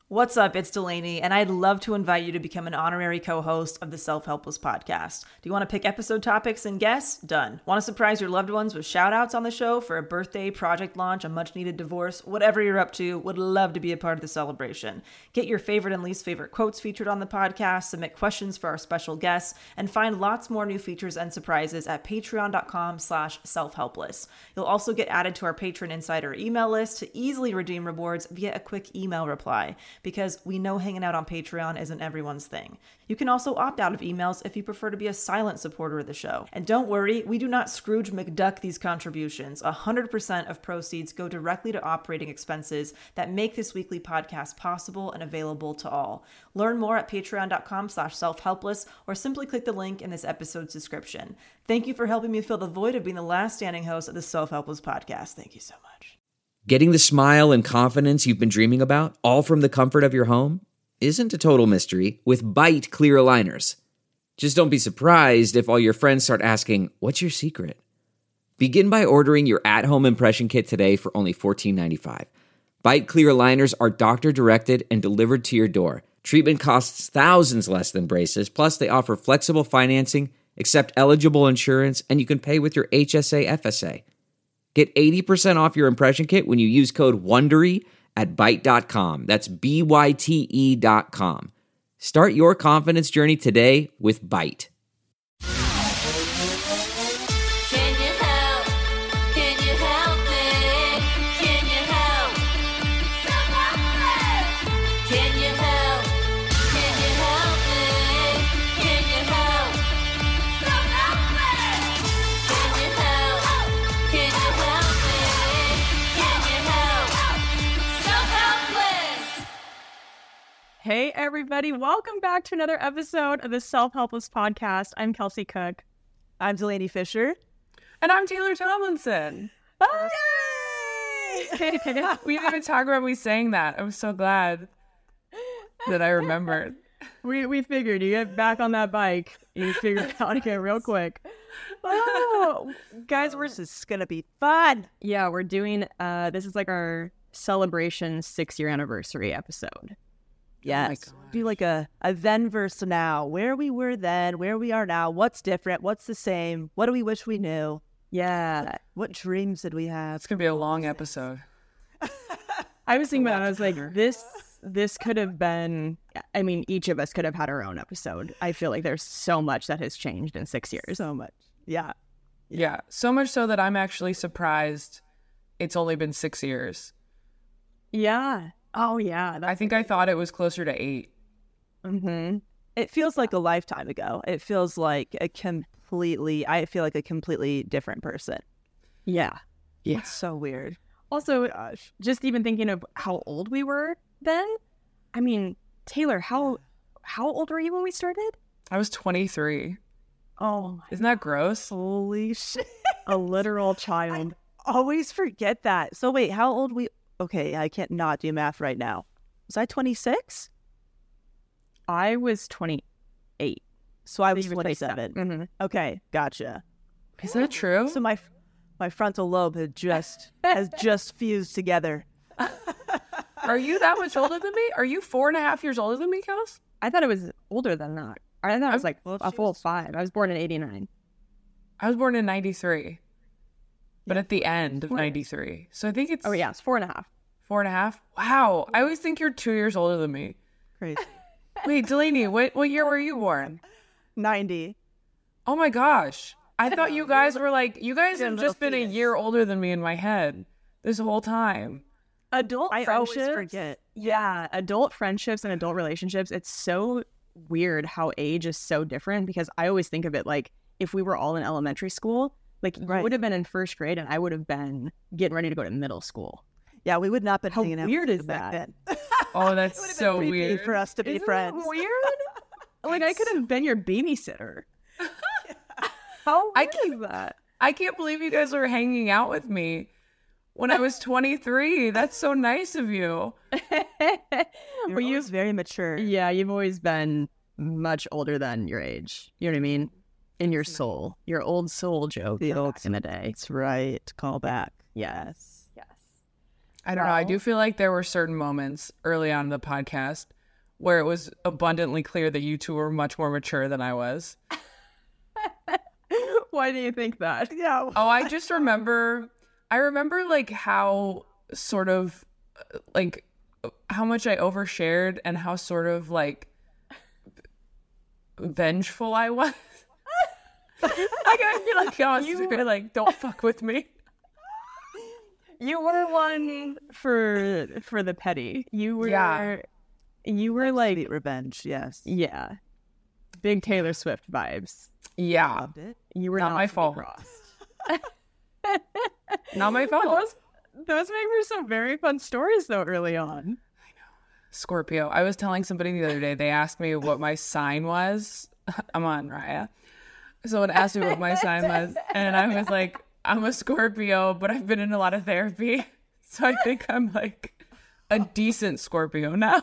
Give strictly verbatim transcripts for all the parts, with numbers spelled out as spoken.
What's up? It's Delaney, and I'd love to invite you to become an honorary co-host of the Self-Helpless podcast. Do you want to pick episode topics and guests? Done. Want to surprise your loved ones with shout-outs on the show for a birthday, project launch, a much-needed divorce? Whatever you're up to, would love to be a part of the celebration. Get your favorite and least favorite quotes featured on the podcast, submit questions for our special guests, and find lots more new features and surprises at patreon.com slash self-helpless. You'll also get added to our Patron Insider email list to easily redeem rewards via a quick email reply, because we know hanging out on Patreon isn't everyone's thing. You can also opt out of emails if you prefer to be a silent supporter of the show. And don't worry, we do not Scrooge McDuck these contributions. one hundred percent of proceeds go directly to operating expenses that make this weekly podcast possible and available to all. Learn more at patreon.com slash self-helpless or simply click the link in this episode's description. Thank you for helping me fill the void of being the last standing host of the Self-Helpless podcast. Thank you so much. Getting the smile and confidence you've been dreaming about, all from the comfort of your home, isn't a total mystery with Byte clear aligners. Just don't be surprised if all your friends start asking, "What's your secret?" Begin by ordering your at-home impression kit today for only fourteen ninety-five. Byte clear aligners are doctor-directed and delivered to your door. Treatment costs thousands less than braces, plus they offer flexible financing, accept eligible insurance, and you can pay with your H S A F S A. Get eighty percent off your impression kit when you use code WONDERY at byte dot com. That's B Y T E dot com. Start your confidence journey today with Byte. Can you help? Can you help me? Can you help? Self-helpless! Can you help? Can you help me? Can you help? Self-helpless! Can you help? Can you help me? Can you help? Self-helpless! Hey, everybody. Welcome back to another episode of the Self-Helpless Podcast. I'm Kelsey Cook. I'm Delaney Fisher. And I'm Taylor Tomlinson. Yay! We didn't even talk about me saying that. I was so glad that I remembered. we, we figured you get back on that bike. You figure it out again real quick. Oh, guys, we're This is going to be fun. yeah, we're doing, uh, this is like our celebration six-year anniversary episode. Yes. gosh. Do like a, a then versus now. Where we were then, where we are now. What's different? What's the same? What do we wish we knew? Yeah. What dreams did we have? It's going to be a long episode. I was thinking about it. I was like, this this could have been, I mean, each of us could have had our own episode. I feel like there's so much that has changed in six years. So much. Yeah. Yeah. So much so that I'm actually surprised it's only been six years. Yeah. Oh, yeah. I think I thought it was closer to eight. Mm-hmm. It feels like a lifetime ago. It feels like a completely, I feel like a completely different person. Yeah. Yeah. It's so weird. Also, Gosh. just even thinking of how old we were then. I mean, Taylor, how how old were you when we started? I was twenty-three. Oh, Isn't that gross? Holy shit. a literal child. Always forget that. So wait, how old we, okay, I can't not do math right now. Was I twenty-six? I was twenty-eight. So I was You were twenty-seven. Mm-hmm. Okay, gotcha. Is that true? So my my frontal lobe had just has just fused together. Are you that much older than me? Are you four and a half years older than me, Kels? I thought it was older than that. I thought it was I'm- like well, a she full was- five. I was born in eighty-nine. I was born in ninety-three. But Yeah. at the end of ninety-three. So I think it's Oh, yeah, it's four and a half. four and a half. Wow. I always think you're two years older than me. Crazy. Wait, Delaney, what, what year were you born? ninety. Oh my gosh. I thought you guys were like, you guys You're a have little just been a fetus. year older than me in my head this whole time. Adult I always friendships. forget. Yeah, adult friendships and adult relationships. It's so weird how age is so different because I always think of it like if we were all in elementary school, like you Right. would have been in first grade and I would have been getting ready to go to middle school. Yeah, we would not been How hanging out weird is back that? then. Oh, that's It would've been so creepy weird. for us to be Isn't friends. that weird? Like I could have been your babysitter. How I weird can't- is that? I can't believe you guys were hanging out with me when I was twenty-three. That's so nice of you. You're Were you? always very mature. Yeah, you've always been much older than your age. You know what I mean? In your soul, your old soul joke The from old back in the day. That's right. Call back. Yes, yes. I don't know. I do feel like there were certain moments early on in the podcast where it was abundantly clear that you two were much more mature than I was. Why do you think that? Yeah. Oh, I just remember, I remember like how sort of uh, like how much I overshared and how sort of like vengeful I was. Like I feel like I was you, like, don't fuck with me. You were one for for the petty. You were Yeah. you were like Sweet revenge, yes. yeah. Big Taylor Swift vibes. Yeah. Loved it. You were Not not, my to be fault. crossed. Not my fault. Those, those make for some very fun stories though early on. Scorpio. I was telling somebody the other day, they asked me what my sign was. I'm on Raya. Someone asked me what my sign was, and I was like, I'm a Scorpio, but I've been in a lot of therapy. So I think I'm like a decent Scorpio now.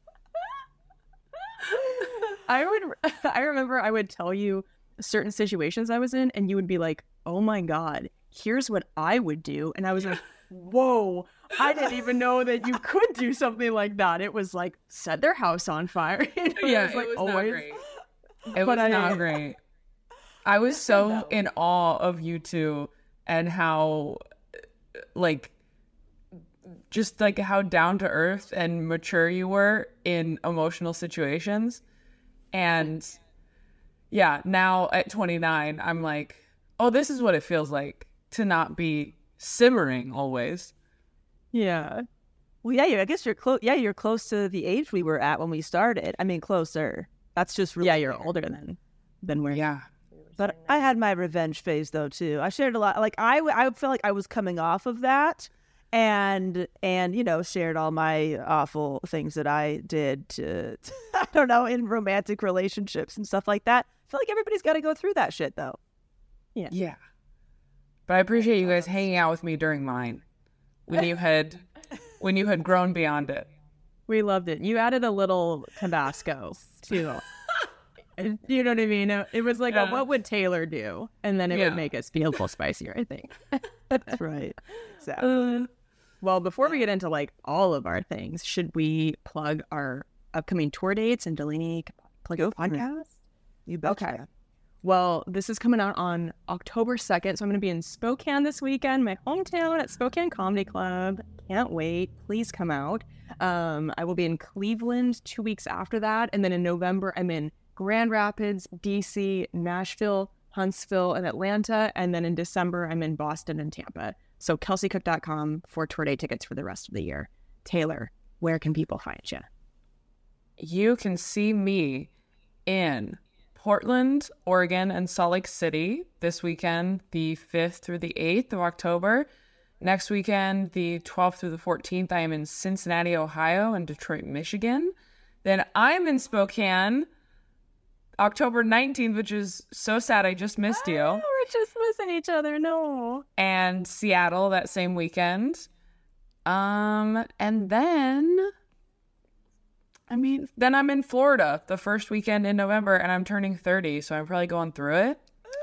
I would I remember I would tell you certain situations I was in and you would be like, "Oh my god, here's what I would do." And I was like, "Whoa, I didn't even know that you could do something like that." It was like set their house on fire. You know, Yeah, was, like, it was always- not great. It But was I- not great. I was so in awe of you two and how, like, just like how down to earth and mature you were in emotional situations. And yeah, now at twenty-nine, I'm like, oh, this is what it feels like to not be simmering always. Yeah. Well, yeah, you- I guess you're close. Yeah, you're close to the age we were at when we started. I mean, closer. That's just really Yeah, you're weird. older than than where Yeah. But I had my revenge phase though too. I shared a lot. Like I, w- I felt like I was coming off of that, and and you know shared all my awful things that I did to, I don't know, in romantic relationships and stuff like that. I feel like everybody's got to go through that shit though. Yeah. But I appreciate you guys hanging out with me during mine when you had when you had grown beyond it. we loved it. You added a little Tabasco too. You know what I mean? It was like, Yeah. a, what would Taylor do? And then it Yeah. would make us feel a little spicier, I think. That's right. Exactly. Well, before we get into like all of our things, should we plug our upcoming tour dates and Delaney plug Go the for it. podcast? You betcha. Okay. Well, this is coming out on October second, so I'm going to be in Spokane this weekend, my hometown at Spokane Comedy Club. Can't wait. Please come out. Um, I will be in Cleveland two weeks after that, and then in November, I'm in Grand Rapids, D C, Nashville, Huntsville, and Atlanta, and then in December, I'm in Boston and Tampa. So kelsey cook dot com for tour day tickets for the rest of the year. Taylor, where can people find you? You can see me in Portland, Oregon, and Salt Lake City this weekend, the fifth through the eighth of October. Next weekend, the twelfth through the fourteenth, I am in Cincinnati, Ohio, and Detroit, Michigan. Then I'm in Spokane, October nineteenth, which is so sad I just missed you, Oh, we're just missing each other. No. and Seattle that same weekend. Um, and then, I mean, then I'm in Florida the first weekend in November, and I'm turning thirty, so I'm probably going through it.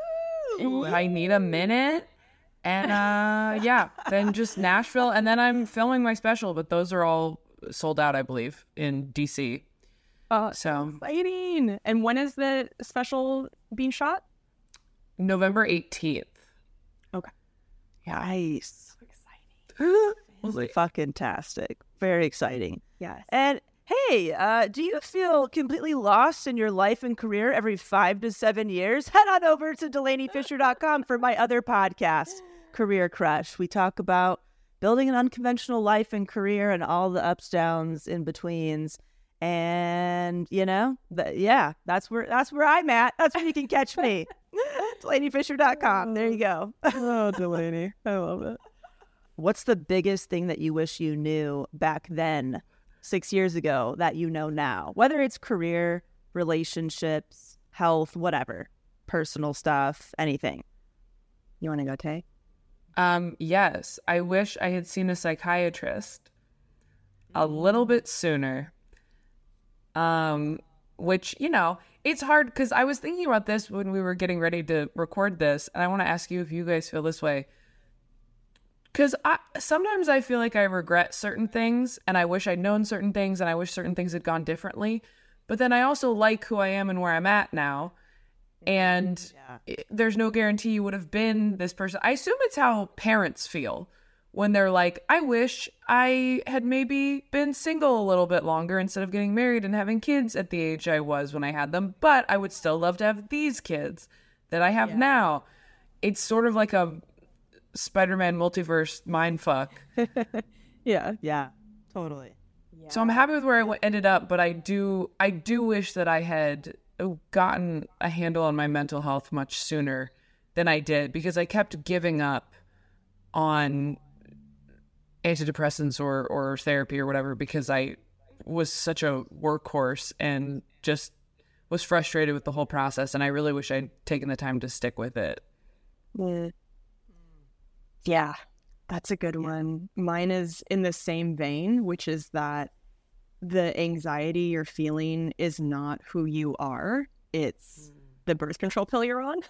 I need a minute. And uh, yeah, then just Nashville, and then I'm filming my special, but those are all sold out, I believe, in D C. Uh, So exciting. And when is the special being shot? November eighteenth. Okay. Nice. Exciting. Fucking tastic. Very exciting. Yes. And hey, uh, do you feel completely lost in your life and career every five to seven years? Head on over to delaney fisher dot com for my other podcast, Career Crush. We talk about building an unconventional life and career and all the ups, downs, in betweens. And you know, th- yeah, that's where that's where I'm at. That's where you can catch me. delaney fisher dot com. There you go. Oh, Delaney. I love it. What's the biggest thing that you wish you knew back then, six years ago, that you know now? Whether it's career, relationships, health, whatever, personal stuff, anything. You want to go, Tay? Um, yes, I wish I had seen a psychiatrist a little bit sooner. Um, which, you know, it's hard because I was thinking about this when we were getting ready to record this, and I want to ask you if you guys feel this way. Because I sometimes I feel like I regret certain things and I wish I'd known certain things and I wish certain things had gone differently. But then I also like who I am and where I'm at now. And Yeah. i- there's no guarantee you would have been this person. I assume it's how parents feel when they're like, I wish I had maybe been single a little bit longer instead of getting married and having kids at the age I was when I had them. But I would still love to have these kids that I have now. It's sort of like a Spider-Man multiverse mindfuck. Yeah. Yeah, totally. So I'm happy with where I w- ended up, but I do I do wish that I had gotten a handle on my mental health much sooner than I did, because I kept giving up on antidepressants or, or therapy or whatever because I was such a workhorse and just was frustrated with the whole process, and I really wish I'd taken the time to stick with it. Mm. Yeah, that's a good one. Mine is in the same vein, which is that the anxiety you're feeling is not who you are. It's the birth control pill you're on.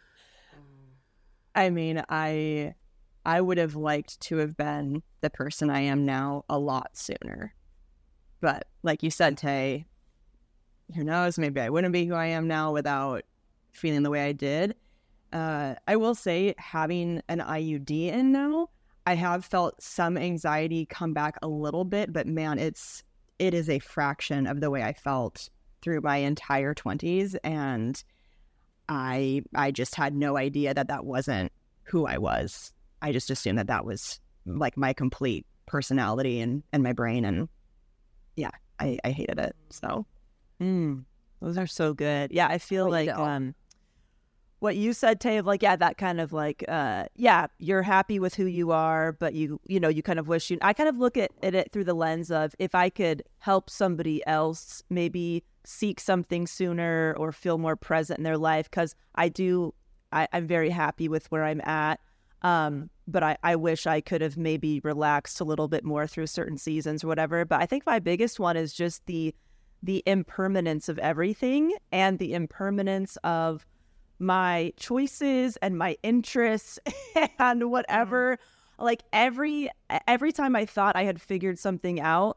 I mean, I I would have liked to have been the person I am now a lot sooner. But like you said, Tay, who knows, maybe I wouldn't be who I am now without feeling the way I did. Uh, I will say, having an I U D in now, I have felt some anxiety come back a little bit, but man, it's it is a fraction of the way I felt through my entire twenties, and I I just had no idea that that wasn't who I was. I just assumed that that was like my complete personality and, and my brain, and yeah, I, I hated it. So Mm, those are so good. Yeah, I feel Oh, you like know. um, what you said, Tay, of like, yeah, that kind of like, uh, yeah, you're happy with who you are, but you, you know, you kind of wish you. I kind of look at, at it through the lens of if I could help somebody else maybe seek something sooner or feel more present in their life, because I do, I, I'm very happy with where I'm at. Um, but I, I wish I could have maybe relaxed a little bit more through certain seasons or whatever. But I think my biggest one is just the the impermanence of everything and the impermanence of my choices and my interests and whatever. Like every every time I thought I had figured something out,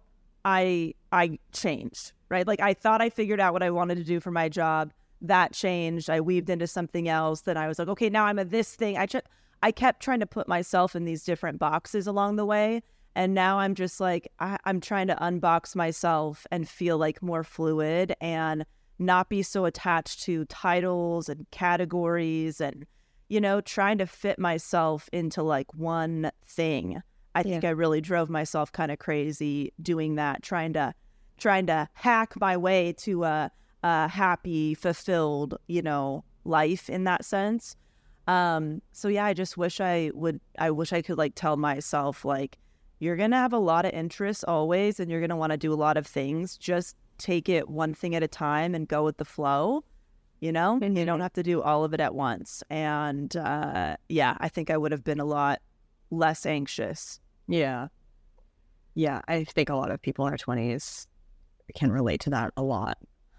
I I changed, right? Like I thought I figured out what I wanted to do for my job. That changed. I weaved into something else. Then I was like, okay, now I'm a this thing. I just I kept trying to put myself in these different boxes along the way. And now I'm just like, I, I'm trying to unbox myself and feel like more fluid and not be so attached to titles and categories and, you know, trying to fit myself into like one thing. I think I really drove myself kind of crazy doing that, trying to trying to hack my way to a, a happy, fulfilled, you know, life in that sense. Um, so yeah, I just wish I would, I wish I could like tell myself like, you're going to have a lot of interests always, and you're going to want to do a lot of things. Just take it one thing at a time and go with the flow, you know? And you don't have to do all of it at once. And uh, yeah, I think I would have been a lot less anxious. yeah, yeah, I think a lot of people in their twenties can relate to that a lot.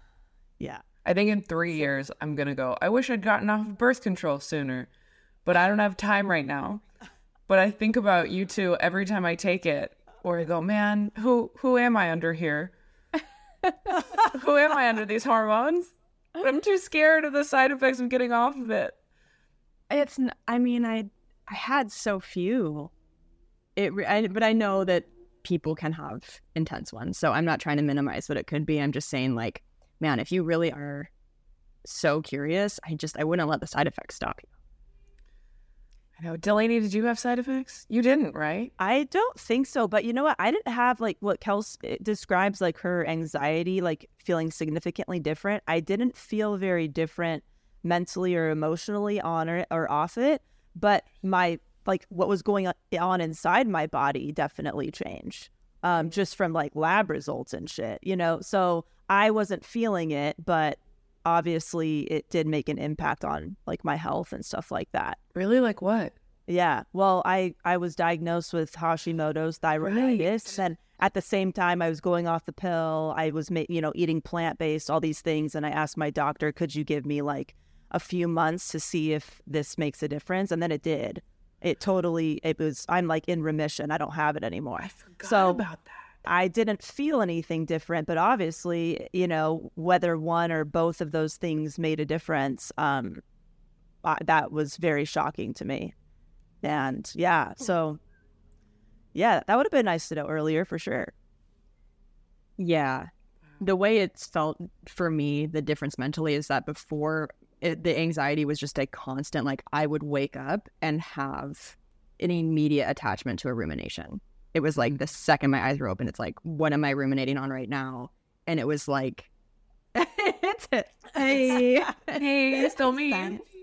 Yeah. I think in three years, I'm going to go, I wish I'd gotten off of birth control sooner, but I don't have time right now. But I think about you two every time I take it, or I go, man, who who am I under here? Who am I under these hormones? I'm too scared of the side effects of getting off of it. It's, n- I mean, I I had so few. It, re- I, but I know that people can have intense ones, so I'm not trying to minimize what it could be. I'm just saying, like, man, if you really are so curious, I just I wouldn't let the side effects stop you. I know. Delaney, did you have side effects? You didn't, right? I don't think so, but you know what? I didn't have like what Kels it describes like her anxiety, like feeling significantly different. I didn't feel very different mentally or emotionally on it or off it, but my like what was going on inside my body definitely changed. Um, just from like lab results and shit, you know. So I wasn't feeling it, but obviously it did make an impact on like my health and stuff like that. Really? Like what? Yeah. Well, I, I was diagnosed with Hashimoto's thyroiditis. And at the same time, I was going off the pill. I was, ma- you know, eating plant-based, all these things. And I asked my doctor, could you give me like a few months to see if this makes a difference? And then it did. It totally, it was, I'm like in remission. I don't have it anymore. I forgot So about that. I didn't feel anything different, but obviously, you know, whether one or both of those things made a difference, um, I, that was very shocking to me. And yeah, so yeah, that would have been nice to know earlier for sure. Yeah. The way it's felt for me, the difference mentally is that before it, the anxiety was just a constant, like I would wake up and have an immediate attachment to a rumination. It was like the second my eyes were open, it's like, what am I ruminating on right now? And it was like, hey, Hey, it's still me.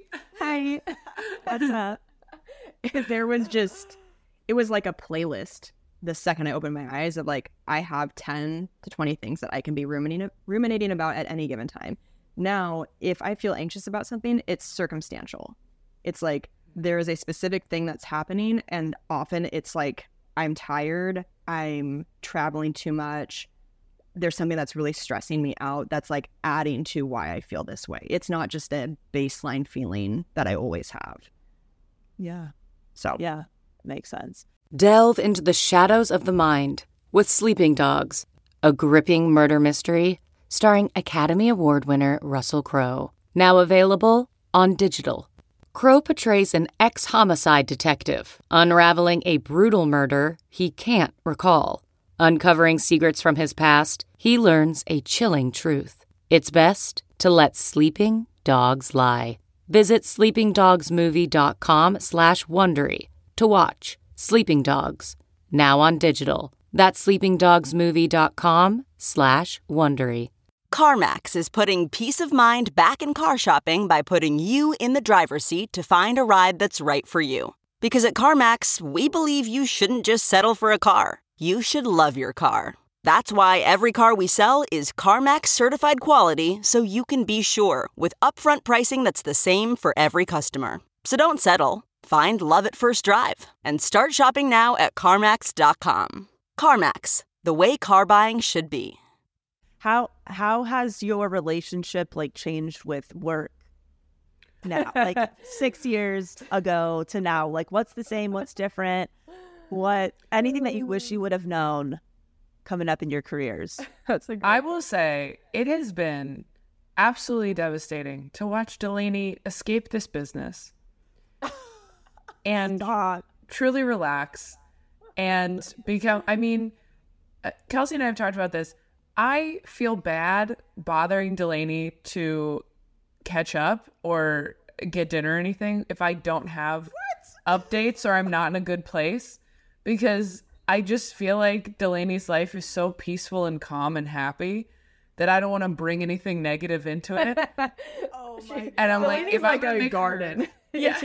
hi, what's up? There was just, it was like a playlist the second I opened my eyes of like, I have ten to twenty things that I can be ruminating, ruminating about at any given time. Now, if I feel anxious about something, it's circumstantial. It's like there is a specific thing that's happening, and often it's like I'm tired, I'm traveling too much, there's something that's really stressing me out that's like adding to why I feel this way. It's not just a baseline feeling that I always have. Yeah. So Yeah. Makes sense. Delve into the shadows of the mind with Sleeping Dogs, a gripping murder mystery starring Academy Award winner Russell Crowe. Now available on digital. Crowe portrays an ex-homicide detective unraveling a brutal murder he can't recall. Uncovering secrets from his past, he learns a chilling truth. It's best to let sleeping dogs lie. Visit sleepingdogsmovie.com slash Wondery to watch Sleeping Dogs, now on digital. That's sleepingdogsmovie.com slash Wondery. CarMax is putting peace of mind back in car shopping by putting you in the driver's seat to find a ride that's right for you. Because at CarMax, we believe you shouldn't just settle for a car. You should love your car. That's why every car we sell is CarMax certified quality, so you can be sure with upfront pricing that's the same for every customer. So don't settle. Find love at first drive and start shopping now at CarMax dot com. CarMax, the way car buying should be. How how has your relationship like changed with work now? Like six years ago to now, like what's the same, what's different? What anything that you wish you would have known coming up in your careers? that's a I will say it has been absolutely devastating to watch Delaney escape this business and God. truly relax and become, I mean, uh, Kelsey and I have talked about this. I feel bad bothering Delaney to catch up or get dinner or anything if I don't have updates or I'm not in a good place, because I just feel like Delaney's life is so peaceful and calm and happy that I don't want to bring anything negative into it. Oh my And I'm like, if like I a make garden. Her... Yes.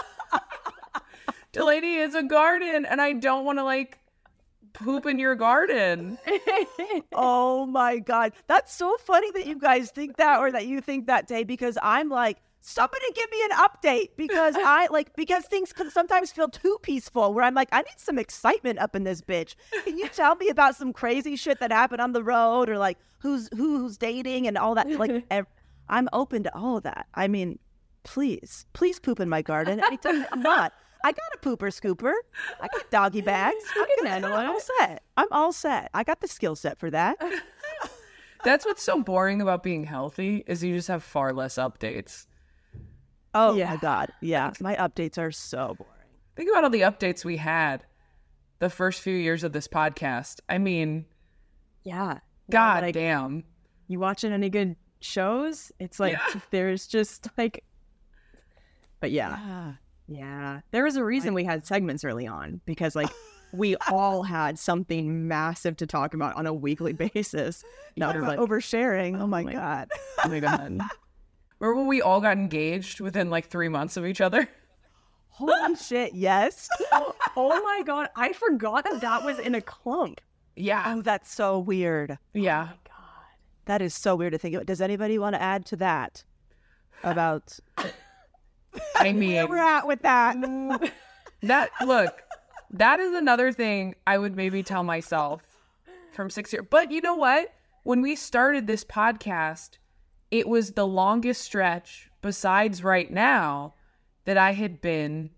Delaney is a garden, and I don't want to like poop in your garden. Oh my God. That's so funny that you guys think that, or that you think that, Day, because I'm like, somebody give me an update, because I like, because things can sometimes feel too peaceful where I'm like, I need some excitement up in this bitch. Can you tell me about some crazy shit that happened on the road, or like who's who, who's dating and all that? Like, ev- I'm open to all of that. I mean, please, please poop in my garden. Anytime. I'm not. I got a pooper scooper. I got doggy bags. I can handle it. I'm all set. I'm all set. I got the skill set for that. That's what's so boring about being healthy, is you just have far less updates. Oh Yeah. my God. Yeah. My updates are so boring. Think about all the updates we had the first few years of this podcast. I mean, Yeah. god like- damn. You watching any good shows? It's like there's just like, but yeah. Yeah. Yeah. There was a reason we had segments early on, because like we all had something massive to talk about on a weekly basis. No, Talk about oversharing. Oh my my- God. Oh my god. Remember when we all got engaged within like three months of each other? Holy shit. Yes. oh my God. I forgot that that was in a clump. Yeah. Oh, that's so weird. Yeah. That is so weird to think about. Does anybody want to add to that about I mean, where we're at with that? that look, that is another thing I would maybe tell myself from six years. But you know what? When we started this podcast, it was the longest stretch besides right now that I had been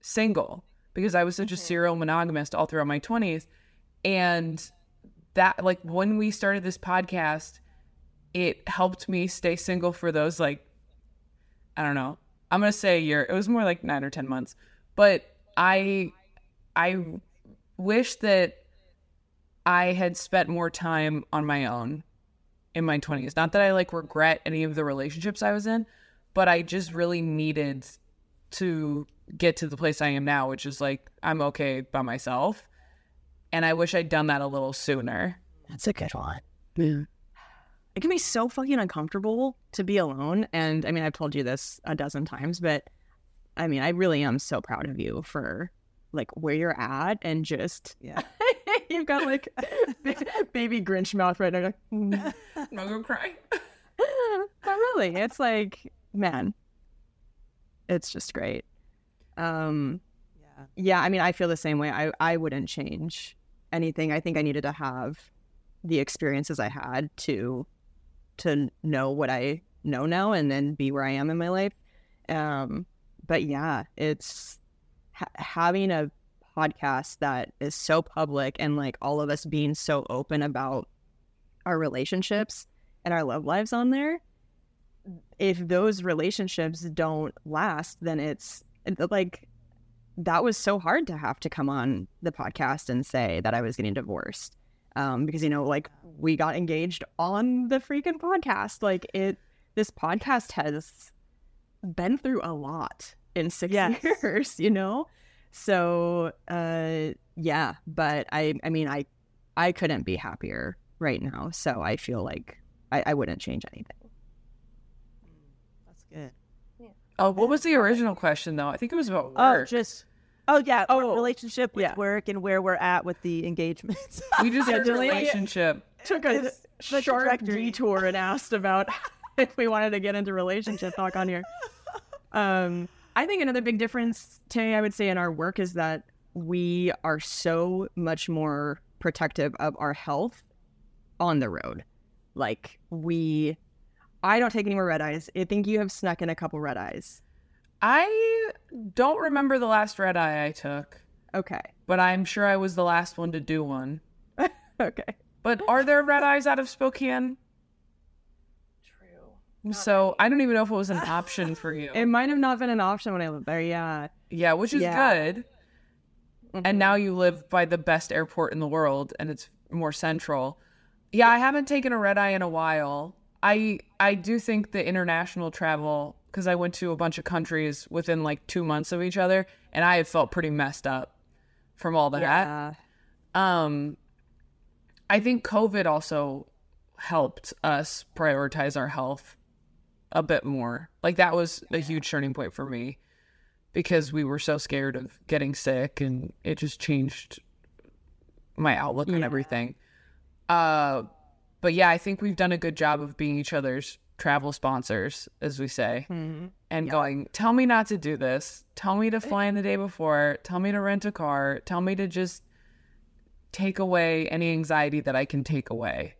single because I was such a serial monogamist all throughout my twenties. And that, like, when we started this podcast, it helped me stay single for those, like, I don't know, I'm going to say a year. It was more like nine or ten months. But I, I wish that I had spent more time on my own in my twenties. Not that I, like, regret any of the relationships I was in, but I just really needed to get to the place I am now, which is, like, I'm okay by myself. And I wish I'd done that a little sooner. That's a good one. It can be so fucking uncomfortable to be alone. And I mean, I've told you this a dozen times, but I mean, I really am so proud of you for like where you're at and just, Yeah. you've got like baby Grinch mouth right now. Like, mm. I'm not gonna cry. But really, it's like, man, it's just great. Um, Yeah. yeah, I mean, I feel the same way. I, I wouldn't change anything. I think I needed to have the experiences I had to to know what I know now and then be where I am in my life. Um, but yeah, it's ha- having a podcast that is so public and like all of us being so open about our relationships and our love lives on there. If those relationships don't last, then it's like, that was so hard to have to come on the podcast and say that I was getting divorced. Um, because, you know, like we got engaged on the freaking podcast. Like it, this podcast has been through a lot in six Yes. years, you know? So, uh, yeah, but I, I mean, I, I couldn't be happier right now. So I feel like I, I wouldn't change anything. That's good. Oh, what was the original question, though? I think it was about Oh, work. just oh yeah, Oh, our relationship with yeah. work and where we're at with the engagements. we just had a Delaney- relationship. Took a the short trajectory. detour and asked about if we wanted to get into relationship talk on here. Um, I think another big difference, Tay, I would say in our work is that we are so much more protective of our health on the road. Like we, I don't take any more red eyes. I think you have snuck in a couple red eyes. I don't remember the last red eye I took, Okay. but I'm sure I was the last one to do one. Okay. But are there red eyes out of Spokane? True. So I don't even know if it was an option for you. It might have not been an option when I lived there. Yeah. Yeah, which is Yeah. good. And now you live by the best airport in the world, and it's more central. Yeah, I haven't taken a red eye in a while. I I do think the international travel, because I went to a bunch of countries within like two months of each other, and I have felt pretty messed up from all that. Yeah. Um, I think COVID also helped us prioritize our health a bit more. Like that was a huge turning point for me because we were so scared of getting sick, and it just changed my outlook on Yeah. everything. Uh, but yeah, I think we've done a good job of being each other's travel sponsors, as we say, Mhm. and going, tell me not to do this. Tell me to fly in the day before. Tell me to rent a car. Tell me to just take away any anxiety that I can take away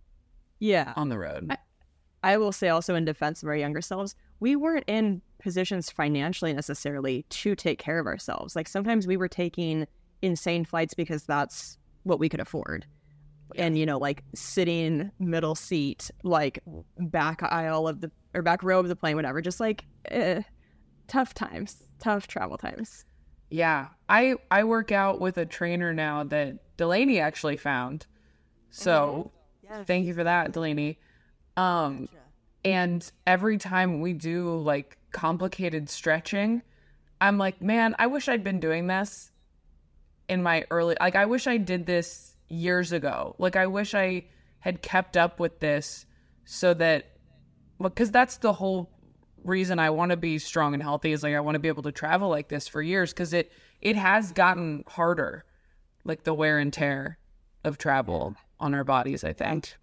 Yeah. on the road. I will say also in defense of our younger selves, we weren't in positions financially necessarily to take care of ourselves. Like sometimes we were taking insane flights because that's what we could afford. And, you know, like sitting middle seat, like back aisle of the, or back row of the plane, whatever, just like eh, tough times, tough travel times. Yeah, I I work out with a trainer now that Delaney actually found. So Yeah. thank you for that, Delaney. Um, and every time we do like complicated stretching, I'm like, man, I wish I'd been doing this in my early, like, I wish I did this years ago. Like, I wish I had kept up with this so that, because that's the whole reason I want to be strong and healthy is like, I want to be able to travel like this for years. Cause it, it has gotten harder, like the wear and tear of travel on our bodies, I think.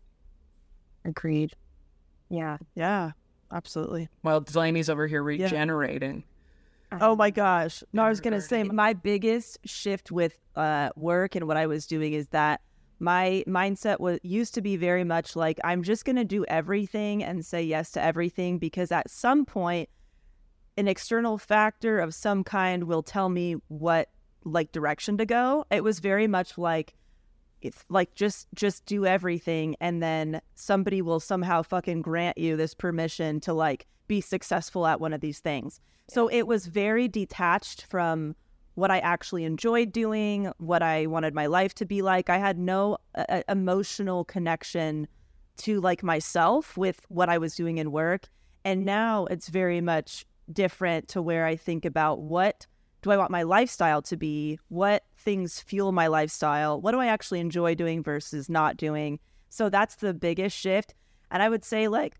Agreed. Yeah. Yeah, absolutely. While Delaney's over here regenerating. Oh my gosh. No, I was going to say my biggest shift with uh, work and what I was doing is that my mindset was used to be very much like I'm just going to do everything and say yes to everything because at some point an external factor of some kind will tell me what like direction to go. It was very much like, it's like just just do everything, and then somebody will somehow fucking grant you this permission to like be successful at one of these things. So it was very detached from what I actually enjoyed doing, what I wanted my life to be like. I had no uh, emotional connection to like myself with what I was doing in work. And now it's very much different to where I think about what do I want my lifestyle to be? What things fuel my lifestyle? What do I actually enjoy doing versus not doing? So that's the biggest shift. And I would say like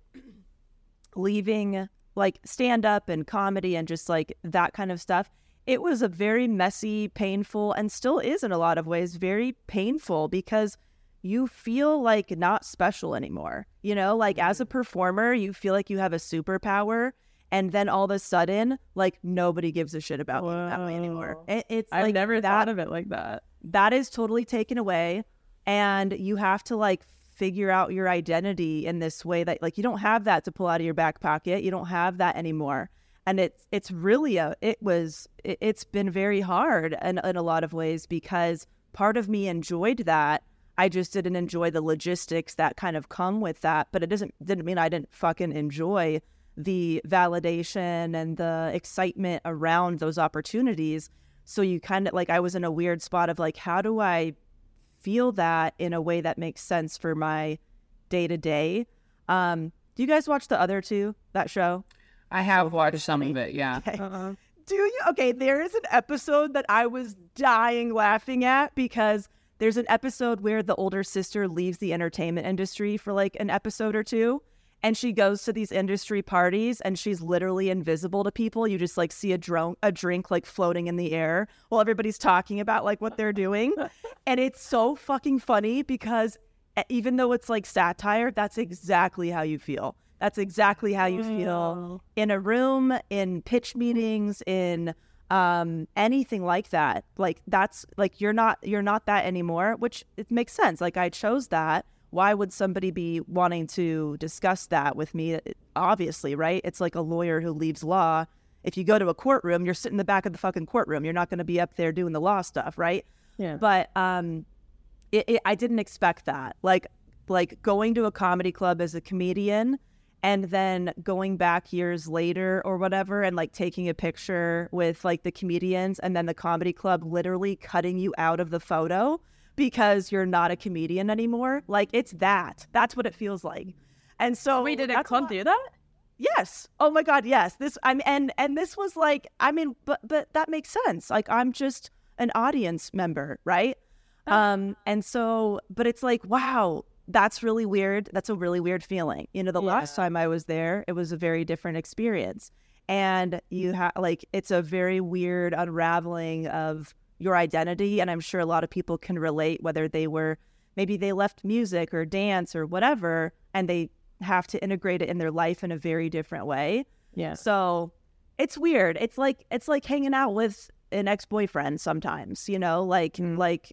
leaving like stand up and comedy and just like that kind of stuff. It was a very messy, painful, and still is in a lot of ways very painful because you feel like not special anymore. You know, like as a performer, you feel like you have a superpower. And then all of a sudden, like nobody gives a shit about you that way anymore. It, it's I've like never that, thought of it like that. That is totally taken away. And you have to like figure out your identity in this way that like you don't have that to pull out of your back pocket. You don't have that anymore. And it's it's really a it was it, it's been very hard in, in a lot of ways because part of me enjoyed that. I just didn't enjoy the logistics that kind of come with that. But it doesn't didn't mean I didn't fucking enjoy the validation and the excitement around those opportunities. So you kind of like, I was in a weird spot of like, how do I feel that in a way that makes sense for my day to day? Um, do you guys watch the other two, that show? I have watched some of it, yeah. Okay. Uh-uh. Do you? Okay, there is an episode that I was dying laughing at because there's an episode where the older sister leaves the entertainment industry for like an episode or two. And she goes to these industry parties and she's literally invisible to people. You just like see a drunk, a drink like floating in the air while everybody's talking about like what they're doing. And it's so fucking funny because even though it's like satire, that's exactly how you feel. That's exactly how you feel in a room, in pitch meetings, in um, anything like that. Like that's like, you're not, you're not that anymore, which it makes sense. Like I chose that. Why would somebody be wanting to discuss that with me? Obviously, right? It's like a lawyer who leaves law. If you go to a courtroom, you're sitting in the back of the fucking courtroom. You're not going to be up there doing the law stuff, right? Yeah. But um, it, it, I didn't expect that. Like, like going to a comedy club as a comedian and then going back years later or whatever and like taking a picture with like the comedians and then the comedy club literally cutting you out of the photo because you're not a comedian anymore. Like it's that. That's what it feels like. And so Wait, did a that's club why- do that? Yes. Oh my God. Yes. This. I'm. And and this was like. I mean, but but that makes sense. Like I'm just an audience member, right? Um. And so, but it's like, wow, that's really weird. That's a really weird feeling. You know, the last time I was there, it was a very different experience, and you have like it's a very weird unraveling of your identity. And I'm sure a lot of people can relate, whether they were, maybe they left music or dance or whatever, and they have to integrate it in their life in a very different way. Yeah. So it's weird. It's like, it's like hanging out with an ex-boyfriend sometimes, you know, like, Mm. like,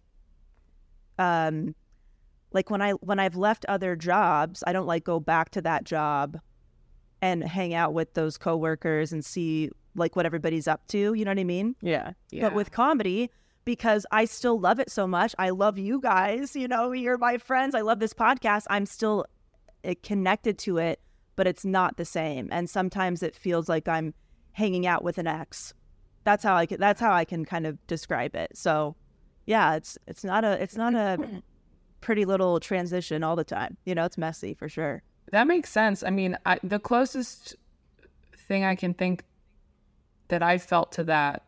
um, like when I, when I've left other jobs, I don't like go back to that job and hang out with those coworkers and see like what everybody's up to. You know what I mean? Yeah. Yeah. But with comedy, because I still love it so much, I love you guys, you know, you're my friends. I love this podcast. I'm still uh, connected to it, but it's not the same. And sometimes it feels like I'm hanging out with an ex. That's how I can, that's how I can kind of describe it. So yeah, it's, it's not a, it's not a pretty little transition all the time. You know, it's messy for sure. That makes sense. I mean, I, the closest thing I can think that I felt to that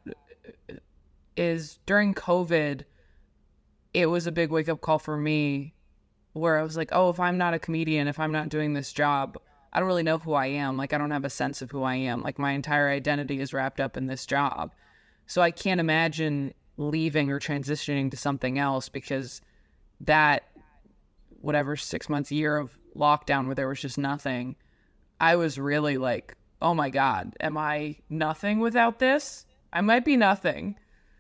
is during COVID, it was a big wake up call for me where I was like, oh, if I'm not a comedian, if I'm not doing this job, I don't really know who I am. Like, I don't have a sense of who I am. Like, my entire identity is wrapped up in this job. So I can't imagine leaving or transitioning to something else because that, whatever, six months, year of lockdown where there was just nothing, I was really like, oh my God, am I nothing without this? I might be nothing.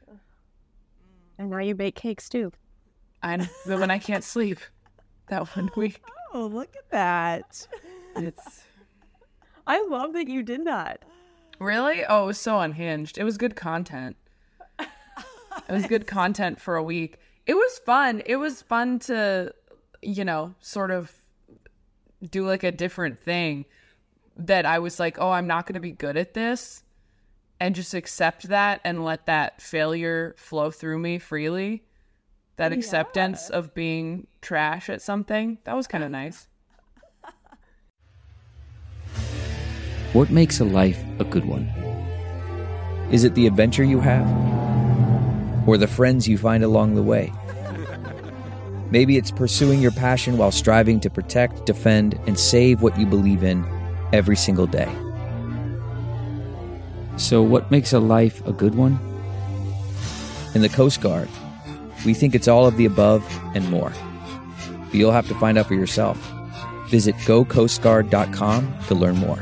And now you bake cakes too. I but when I can't sleep that one week. Oh, look at that. It's I love that you did that. Really? Oh, it was so unhinged. It was good content. It was good content for a week. It was fun. It was fun to, you know, sort of do like a different thing that I was like, oh, I'm not going to be good at this, and just accept that and let that failure flow through me freely. That acceptance of being trash at something. That was kind of nice. What makes a life a good one? Is it the adventure you have? Or the friends you find along the way? Maybe it's pursuing your passion while striving to protect, defend, and save what you believe in every single day. So what makes a life a good one? In the Coast Guard, we think it's all of the above and more. But you'll have to find out for yourself. Visit go coast guard dot com to learn more.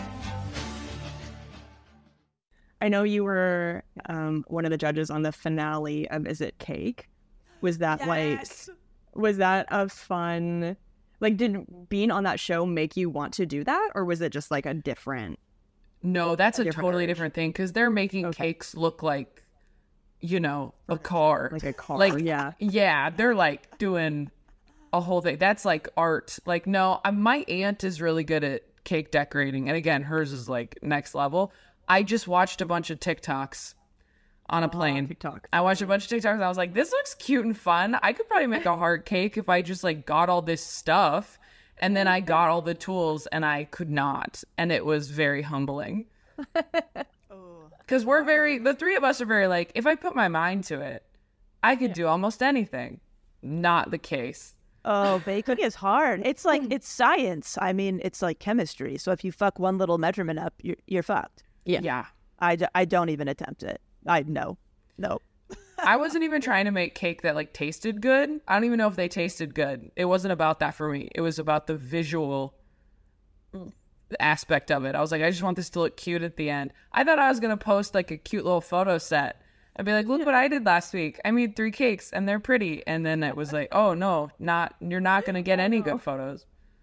I know you were um, one of the judges on the finale of Is It Cake? Was that like, was that a fun, like, did being on that show make you want to do that? Or was it just like a different? No, that's a, different totally urge? different thing, because they're making Okay. cakes look like, you know, a car. Like a car, Like, yeah. Yeah, they're like doing a whole thing. That's like art. Like, no, I, my aunt is really good at cake decorating. And again, hers is like next level. I just watched a bunch of TikToks on a plane. TikToks. I watched a bunch of TikToks and I was like, this looks cute and fun. I could probably make a hard cake if I just like got all this stuff. And then I got all the tools and I could not. And it was very humbling. Because we're very, the three of us are very like, if I put my mind to it, I could do almost anything. Not the case. Oh, baking is hard. It's like, it's science. I mean, it's like chemistry. So if you fuck one little measurement up, you're, you're fucked. Yeah. Yeah. I, d- I don't even attempt it. I no. No. I wasn't even trying to make cake that like tasted good. I don't even know if they tasted good. It wasn't about that for me. It was about the visual aspect of it. I was like, I just want this to look cute at the end. I thought I was going to post like a cute little photo set. I'd be like, look what I did last week. I made three cakes and they're pretty. And then it was like, oh no, not, you're not going to get any good photos.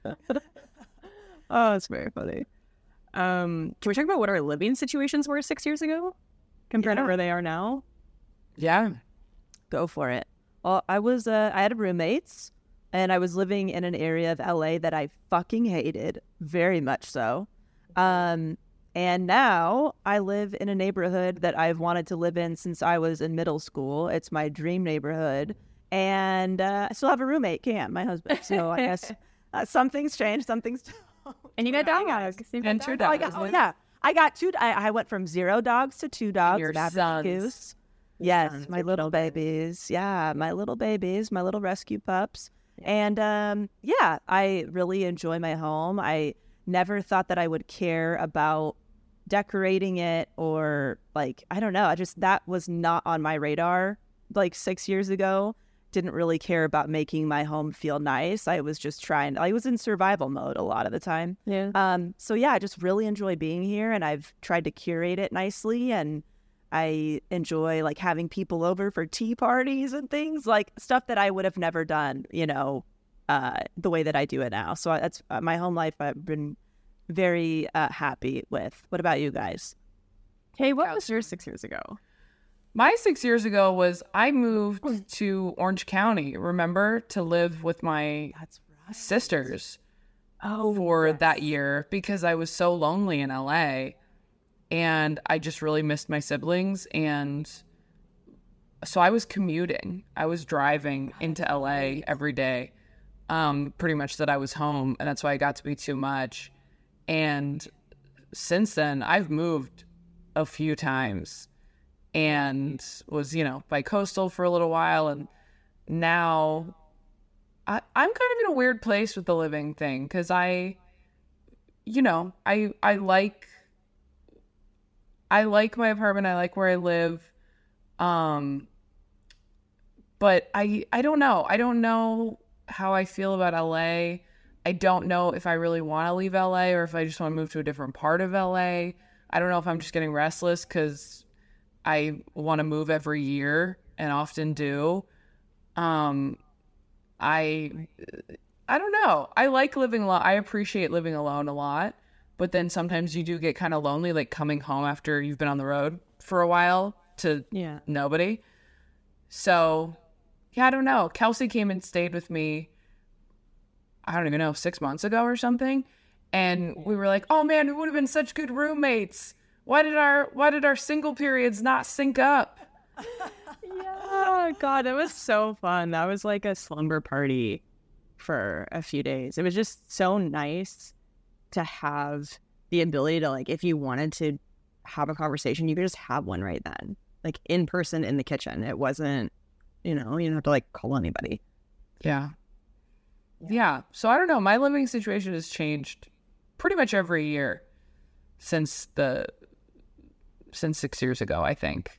Oh, it's very funny. Um, can we talk about what our living situations were six years ago compared to where they are now? Yeah. Go for it. Well, I was, uh, I had roommates and I was living in an area of L A that I fucking hated, very much so. Um, and now I live in a neighborhood that I've wanted to live in since I was in middle school. It's my dream neighborhood. And uh, I still have a roommate, Cam, my husband. So I guess uh, something's changed, something's... And you got dogs. And two I dogs. got, oh, yeah. I got two. I, I went from zero dogs to two dogs. Your an average sons. goose. Yes, sons, my your little children. babies. Yeah, my little babies, my little rescue pups. And um, yeah, I really enjoy my home. I never thought that I would care about decorating it or like, I don't know. I just, that was not on my radar like six years ago. Didn't really care about making my home feel nice. I was just trying, I was in survival mode a lot of the time. Yeah. Um, so yeah, I just really enjoy being here and I've tried to curate it nicely and I enjoy like having people over for tea parties and things like stuff that I would have never done, you know, uh, the way that I do it now. So that's uh, my home life. I've been very uh, happy with. What about you guys? Hey, what was yours six years ago? My six years ago was I moved to Orange County, remember, to live with my sisters for that year because I was so lonely in L A and I just really missed my siblings. And so I was commuting. I was driving into L A every day, um, pretty much that I was home. And that's why I got to be too much. And since then, I've moved a few times. And was, you know, bi-coastal for a little while. And now I, I'm kind of in a weird place with the living thing because I, you know, I I like I like my apartment. I like where I live. Um, but I I don't know. I don't know how I feel about L A. I don't know if I really want to leave L A or if I just want to move to a different part of L A. I don't know if I'm just getting restless because I want to move every year and often do. Um, I, I don't know. I like living alone. I appreciate living alone a lot. but then sometimes you do get kind of lonely, like coming home after you've been on the road for a while to Yeah. nobody. So, yeah, I don't know. Kelsey came and stayed with me, I don't even know, six months ago or something. And we were like, oh man, we would have been such good roommates. Why did our why did our single periods not sync up? Oh God, that was so fun. That was like a slumber party for a few days. It was just so nice to have the ability to, like, if you wanted to have a conversation, you could just have one right then, like in person in the kitchen. It wasn't, you know, you don't have to like call anybody. Yeah. Yeah. So I don't know. My living situation has changed pretty much every year since the since six years ago, I think.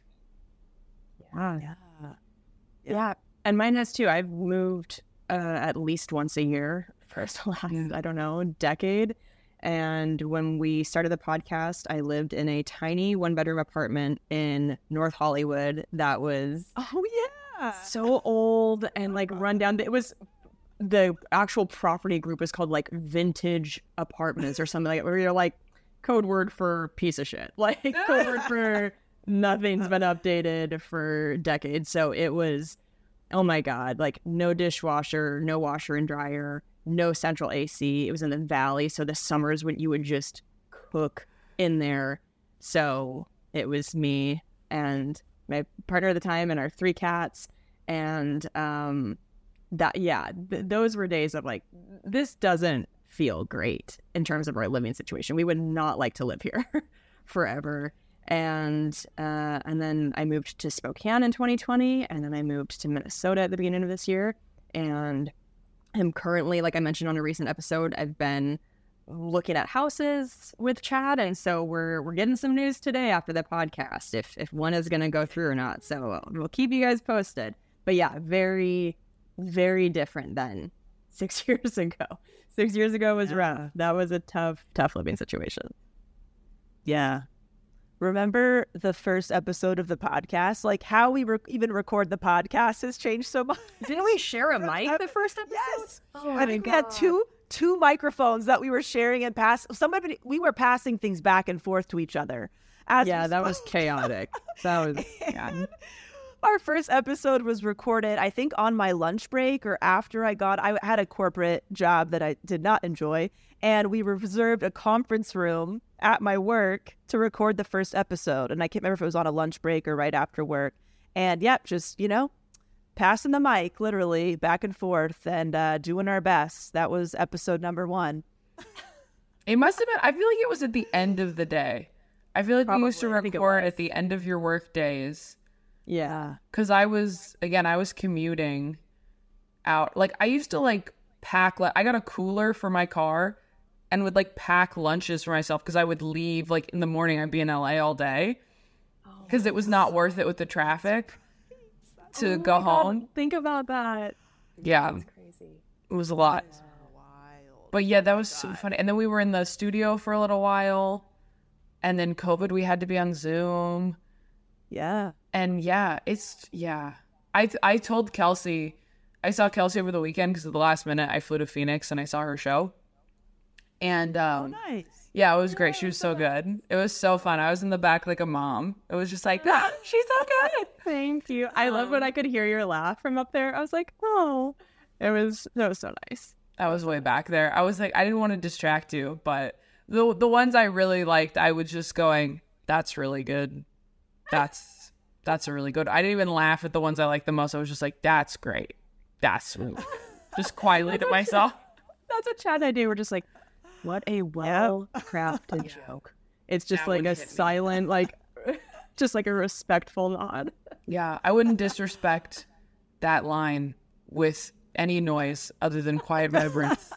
Yeah. Yeah. Yeah. And mine has too. I've moved uh, at least once a year for the last, I don't know, decade. And when we started the podcast, I lived in a tiny one bedroom apartment in North Hollywood that was Oh yeah. so old and like run down. It was, the actual property group is called like Vintage Apartments or something like that, where you're like code word for piece of shit, like code word for nothing's been updated for decades. So it was, oh my God, like no dishwasher, no washer and dryer, no central A C. It was in the valley, so the summers when you would just cook in there. So it was me and my partner at the time and our three cats. And um, that, yeah, th- those were days of like, this doesn't feel great in terms of our living situation. We would not like to live here forever. And uh, and then I moved to Spokane in twenty twenty, and then I moved to Minnesota at the beginning of this year. And I'm currently, like I mentioned on a recent episode, I've been looking at houses with Chad, and so we're we're getting some news today after the podcast if if one is going to go through or not. So we'll keep you guys posted. But yeah, very very different than six years ago. Six years ago was Yeah. rough. That was a tough tough living situation. Yeah. Remember the first episode of the podcast? Like how we re- even record the podcast has changed so much. Didn't we share a mic the first episode? Yes. Oh I think we had two two microphones that we were sharing and pass. Somebody we were passing things back and forth to each other. As Yeah, we that was spoke. chaotic. That was yeah. Our first episode was recorded, I think, on my lunch break or after I got. I had a corporate job that I did not enjoy, and we reserved a conference room at my work to record the first episode. And I can't remember if it was on a lunch break or right after work. And yep, just you know, passing the mic, literally back and forth, and uh, doing our best. That was episode number one. It must have been, I feel like it was at the end of the day. I feel like we used to Probably. I think it record was. at the end of your work days. Yeah. Because I was, again, I was commuting out. Like, I used to, like, pack, like, I got a cooler for my car and would, like, pack lunches for myself because I would leave, like, in the morning. I'd be in L A all day because it was not worth it with the traffic to go home. Think about that. Yeah. Crazy. It was a lot. But, yeah, that was so funny. And then we were in the studio for a little while. And then COVID, we had to be on Zoom. Yeah. And yeah, it's, yeah. I I told Kelsey, I saw Kelsey over the weekend because at the last minute I flew to Phoenix and I saw her show. And um, Nice. yeah, it was great. She was so good. It was so fun. I was in the back like a mom. It was just like, ah, she's so good. Thank you. I love when I could hear your laugh from up there. I was like, oh, it was, that was so nice. I was way back there. I was like, I didn't want to distract you, but the the ones I really liked, I was just going, that's really good. That's that's a really good. I didn't even laugh at the ones I liked the most. I was just like, that's great. That's really good. Just quietly to myself. That's what Chad and I do. We're just like, what a well-crafted joke. It's just That like a would hit me. silent, like, just like a respectful nod. Yeah, I wouldn't disrespect that line with any noise other than quiet reverence.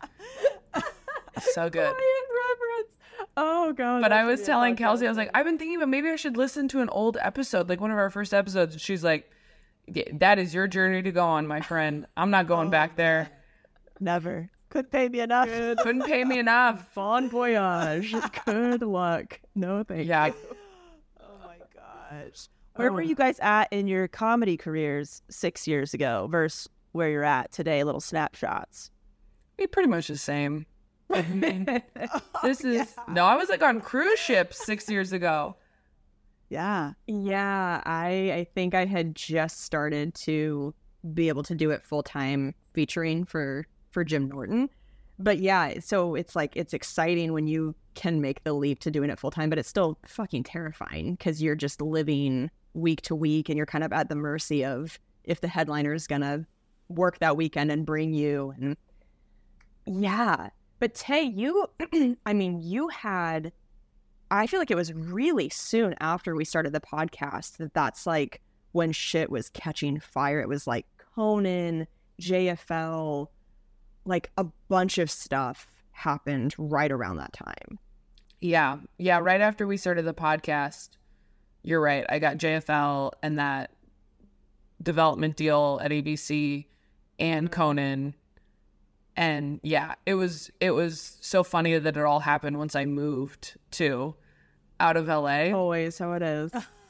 So good. Quiet reverence. Oh, God. But that I should was be a telling podcast. Kelsey, I was like, I've been thinking about maybe I should listen to an old episode, like one of our first episodes. And she's like, "Yeah, that is your journey to go on, my friend. I'm not going back there. Never. Couldn't pay me enough. Couldn't pay me enough." Bon voyage. Good luck. No, thank Yeah, Oh my gosh. Where were you guys at in your comedy careers six years ago versus where you're at today? Little snapshots. we pretty much the same. This is no, I was like on cruise ships six years ago. Yeah. Yeah, I I think I had just started to be able to do it full time featuring for for Jim Norton. But yeah, so it's like it's exciting when you can make the leap to doing it full time, but it's still fucking terrifying because you're just living week to week and you're kind of at the mercy of if the headliner is gonna work that weekend and bring you. And yeah, but Tay, you, I mean, you had. I feel like it was really soon after we started the podcast that that's like when shit was catching fire. It was like Conan, J F L, like a bunch of stuff happened right around that time. Yeah. Yeah. Right after we started the podcast, you're right. I got J F L and that development deal at A B C and Conan. And yeah, it was it was so funny that it all happened once I moved too, out of L A. Always how it is.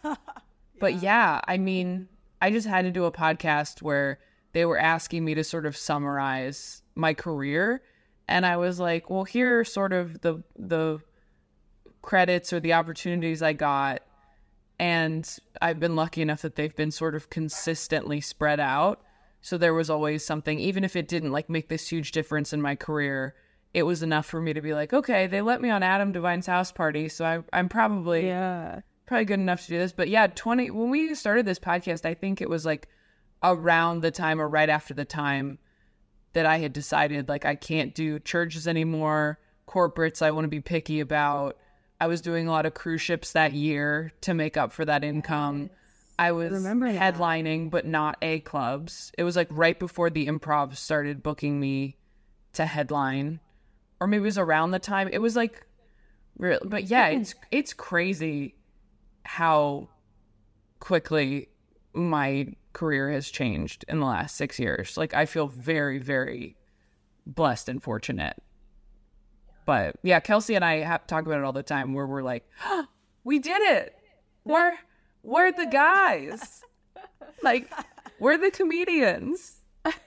But yeah, I mean, I just had to do a podcast where they were asking me to sort of summarize my career, and I was like, well, here are sort of the the credits or the opportunities I got, and I've been lucky enough that they've been sort of consistently spread out. So there was always something, even if it didn't like make this huge difference in my career, it was enough for me to be like, okay, they let me on Adam Devine's house party, so I, I'm probably Yeah. probably good enough to do this. But yeah, twenty when we started this podcast, I think it was like around the time or right after the time that I had decided like I can't do churches anymore, corporates I want to be picky about. I was doing a lot of cruise ships that year to make up for that income. I was Remember that. headlining, but not A clubs. It was like right before the Improv started booking me to headline, or maybe it was around the time. It was like, real, but yeah, it's it's crazy how quickly my career has changed in the last six years. Like I feel very, very blessed and fortunate. But yeah, Kelsey and I have, talk about it all the time, where we're like, oh, we did it. We're We're the guys. Like, we're the comedians.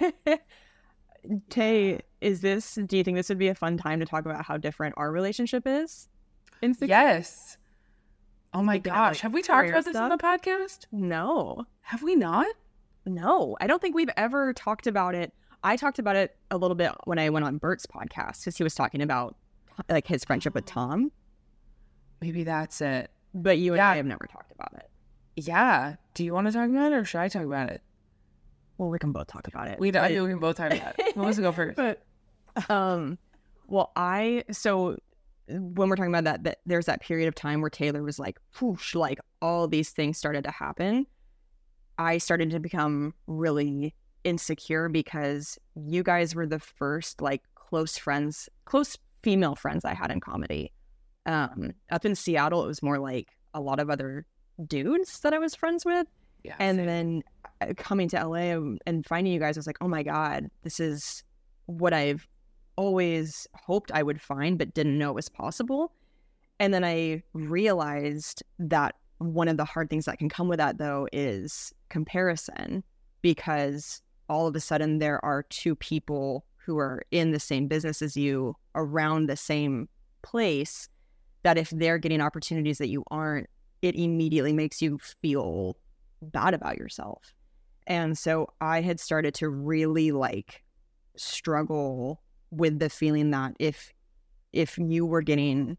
Tay, is this, do you think this would be a fun time to talk about how different our relationship is? In six- Yes. Oh my Speaking of, gosh. like, Have we talked career about this on the stuff? podcast? No. Have we not? No, I don't think we've ever talked about it. I talked about it a little bit when I went on Bert's podcast because he was talking about like his friendship with Tom. Maybe that's it. But you and Yeah. I have never talked about it. Yeah. Do you want to talk about it or should I talk about it? Well, we can both talk about it. We, I but- think we can both talk about it. Who wants to go first? But, um, well, I, so when we're talking about that, that there's that period of time where Taylor was like, whoosh, like all these things started to happen. I started to become really insecure because you guys were the first like close friends, close female friends I had in comedy. Um, up in Seattle, it was more like a lot of other dudes that I was friends with. Yeah. And same. then uh, coming to L A and- and finding you guys, I was like, oh my God, this is what I've always hoped I would find, but didn't know it was possible. And then I realized that one of the hard things that can come with that, though, is comparison, because all of a sudden there are two people who are in the same business as you around the same place that if they're getting opportunities that you aren't, it immediately makes you feel bad about yourself. And so I had started to really like struggle with the feeling that if if you were getting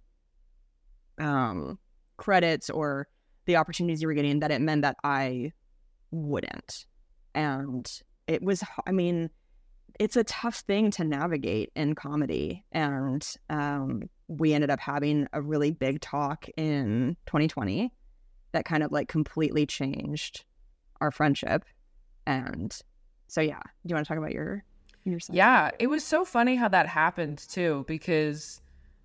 um credits or the opportunities you were getting, that it meant that I wouldn't. And it was, I mean, it's a tough thing to navigate in comedy. And um we ended up having a really big talk in twenty twenty that kind of like completely changed our friendship. And so, yeah, do you want to talk about your your side? Yeah, it was so funny how that happened too, because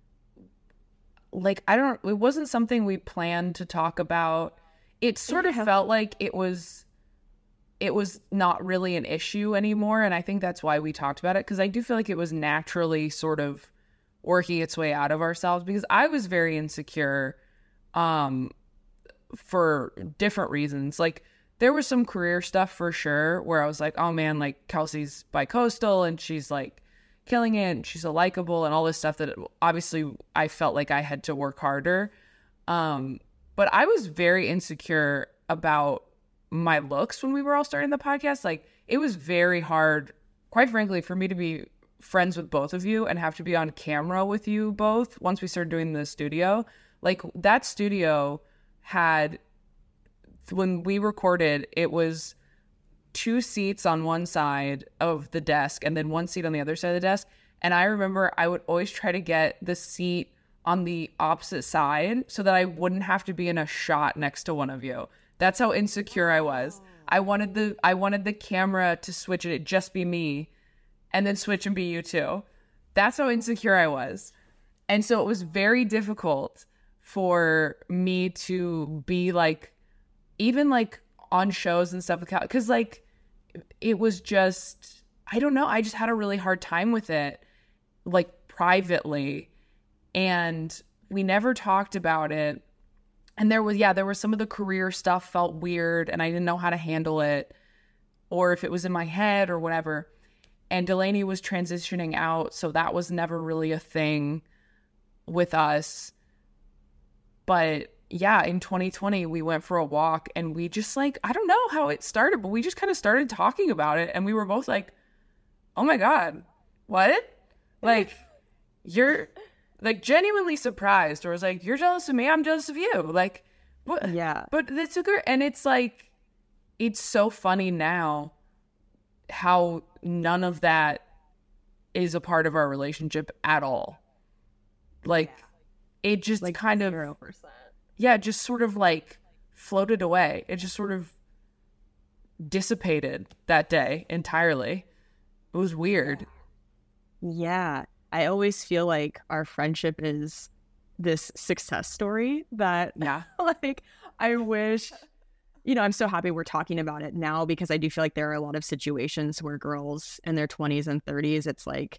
like I don't it wasn't something we planned to talk about. It sort of felt like it was it was not really an issue anymore, and I think that's why we talked about it, because I do feel like it was naturally sort of working its way out of ourselves, because I was very insecure um for different reasons. Like there was some career stuff for sure where I was like, oh man, like Kelsey's bi-coastal and she's like, killing it, and she's so likable and all this stuff that obviously I felt like I had to work harder. Um, but I was very insecure about my looks when we were all starting the podcast. Like, it was very hard, quite frankly, for me to be friends with both of you and have to be on camera with you both once we started doing the studio. Like, that studio had, when we recorded, it was two seats on one side of the desk and then one seat on the other side of the desk. And I remember I would always try to get the seat on the opposite side so that I wouldn't have to be in a shot next to one of you. That's how insecure I was. I wanted the I wanted the camera to switch and it just be me, and then switch and be you too. That's how insecure I was. And so it was very difficult for me to be like, even like on shows and stuff, because like it was just, I don't know, I just had a really hard time with it, like privately, and we never talked about it. And there was, yeah, there was some of the career stuff felt weird and I didn't know how to handle it, or if it was in my head or whatever. And Delaney was transitioning out, so that was never really a thing with us. But yeah, in twenty twenty, we went for a walk and we just like, I don't know how it started, but we just kind of started talking about it. And we were both like, oh my God, what? Like, you're like genuinely surprised, or was like, you're jealous of me, I'm jealous of you. Like, what? Yeah. But it's a good, and it's like, it's so funny now how none of that is a part of our relationship at all. Like, yeah. It just like kind of, zero percent. Yeah, just sort of like floated away. It just sort of dissipated that day entirely. It was weird. Yeah. I always feel like our friendship is this success story that, yeah, like, I wish, you know, I'm so happy we're talking about it now, because I do feel like there are a lot of situations where girls in their twenties and thirties, it's like,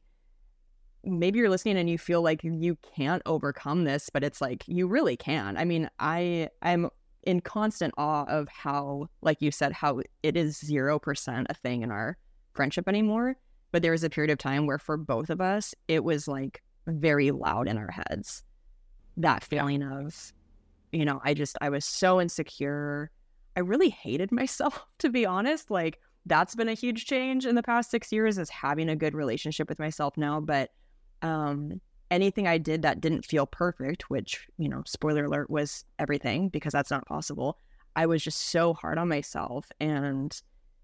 maybe you're listening and you feel like you can't overcome this, but it's like, you really can. I mean, I I'm in constant awe of how, like you said, how it is zero percent a thing in our friendship anymore. But there was a period of time where for both of us, it was like very loud in our heads. That feeling of, you know, I just, I was so insecure. I really hated myself, to be honest. Like, that's been a huge change in the past six years is having a good relationship with myself now. But um, anything I did that didn't feel perfect, which, you know, spoiler alert, was everything, because that's not possible. I was just so hard on myself. And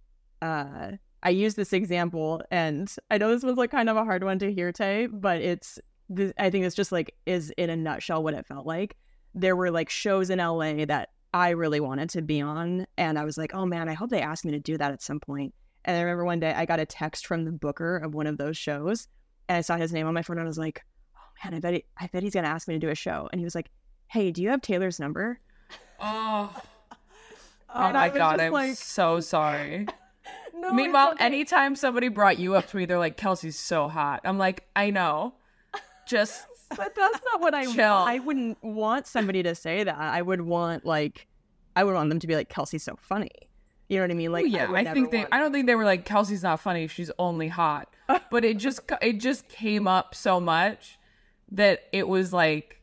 uh, I use this example, and I know this was like kind of a hard one to hear, Tay, but it's, th- I think it's just like, is in a nutshell what it felt like. There were like shows in L A that I really wanted to be on, and I was like, oh man, I hope they ask me to do that at some point. And I remember one day I got a text from the booker of one of those shows, and I saw his name on my phone, and I was like, oh man, I bet he, I bet he's gonna ask me to do a show. And he was like, hey, do you have Taylor's number? Oh, oh And my I was God, just I'm like- so sorry. No, Meanwhile, it's okay. anytime somebody brought you up to me, they're like, Kelsey's so hot. I'm like, I know. Just But that's not what I chill. I wouldn't want somebody to say that. I would want like I would want them to be like, Kelsey's so funny. You know what I mean? Like, Oh, yeah, would I, never think they. want- I don't think they were like, Kelsey's not funny. She's only hot. But it just it just came up so much that it was like,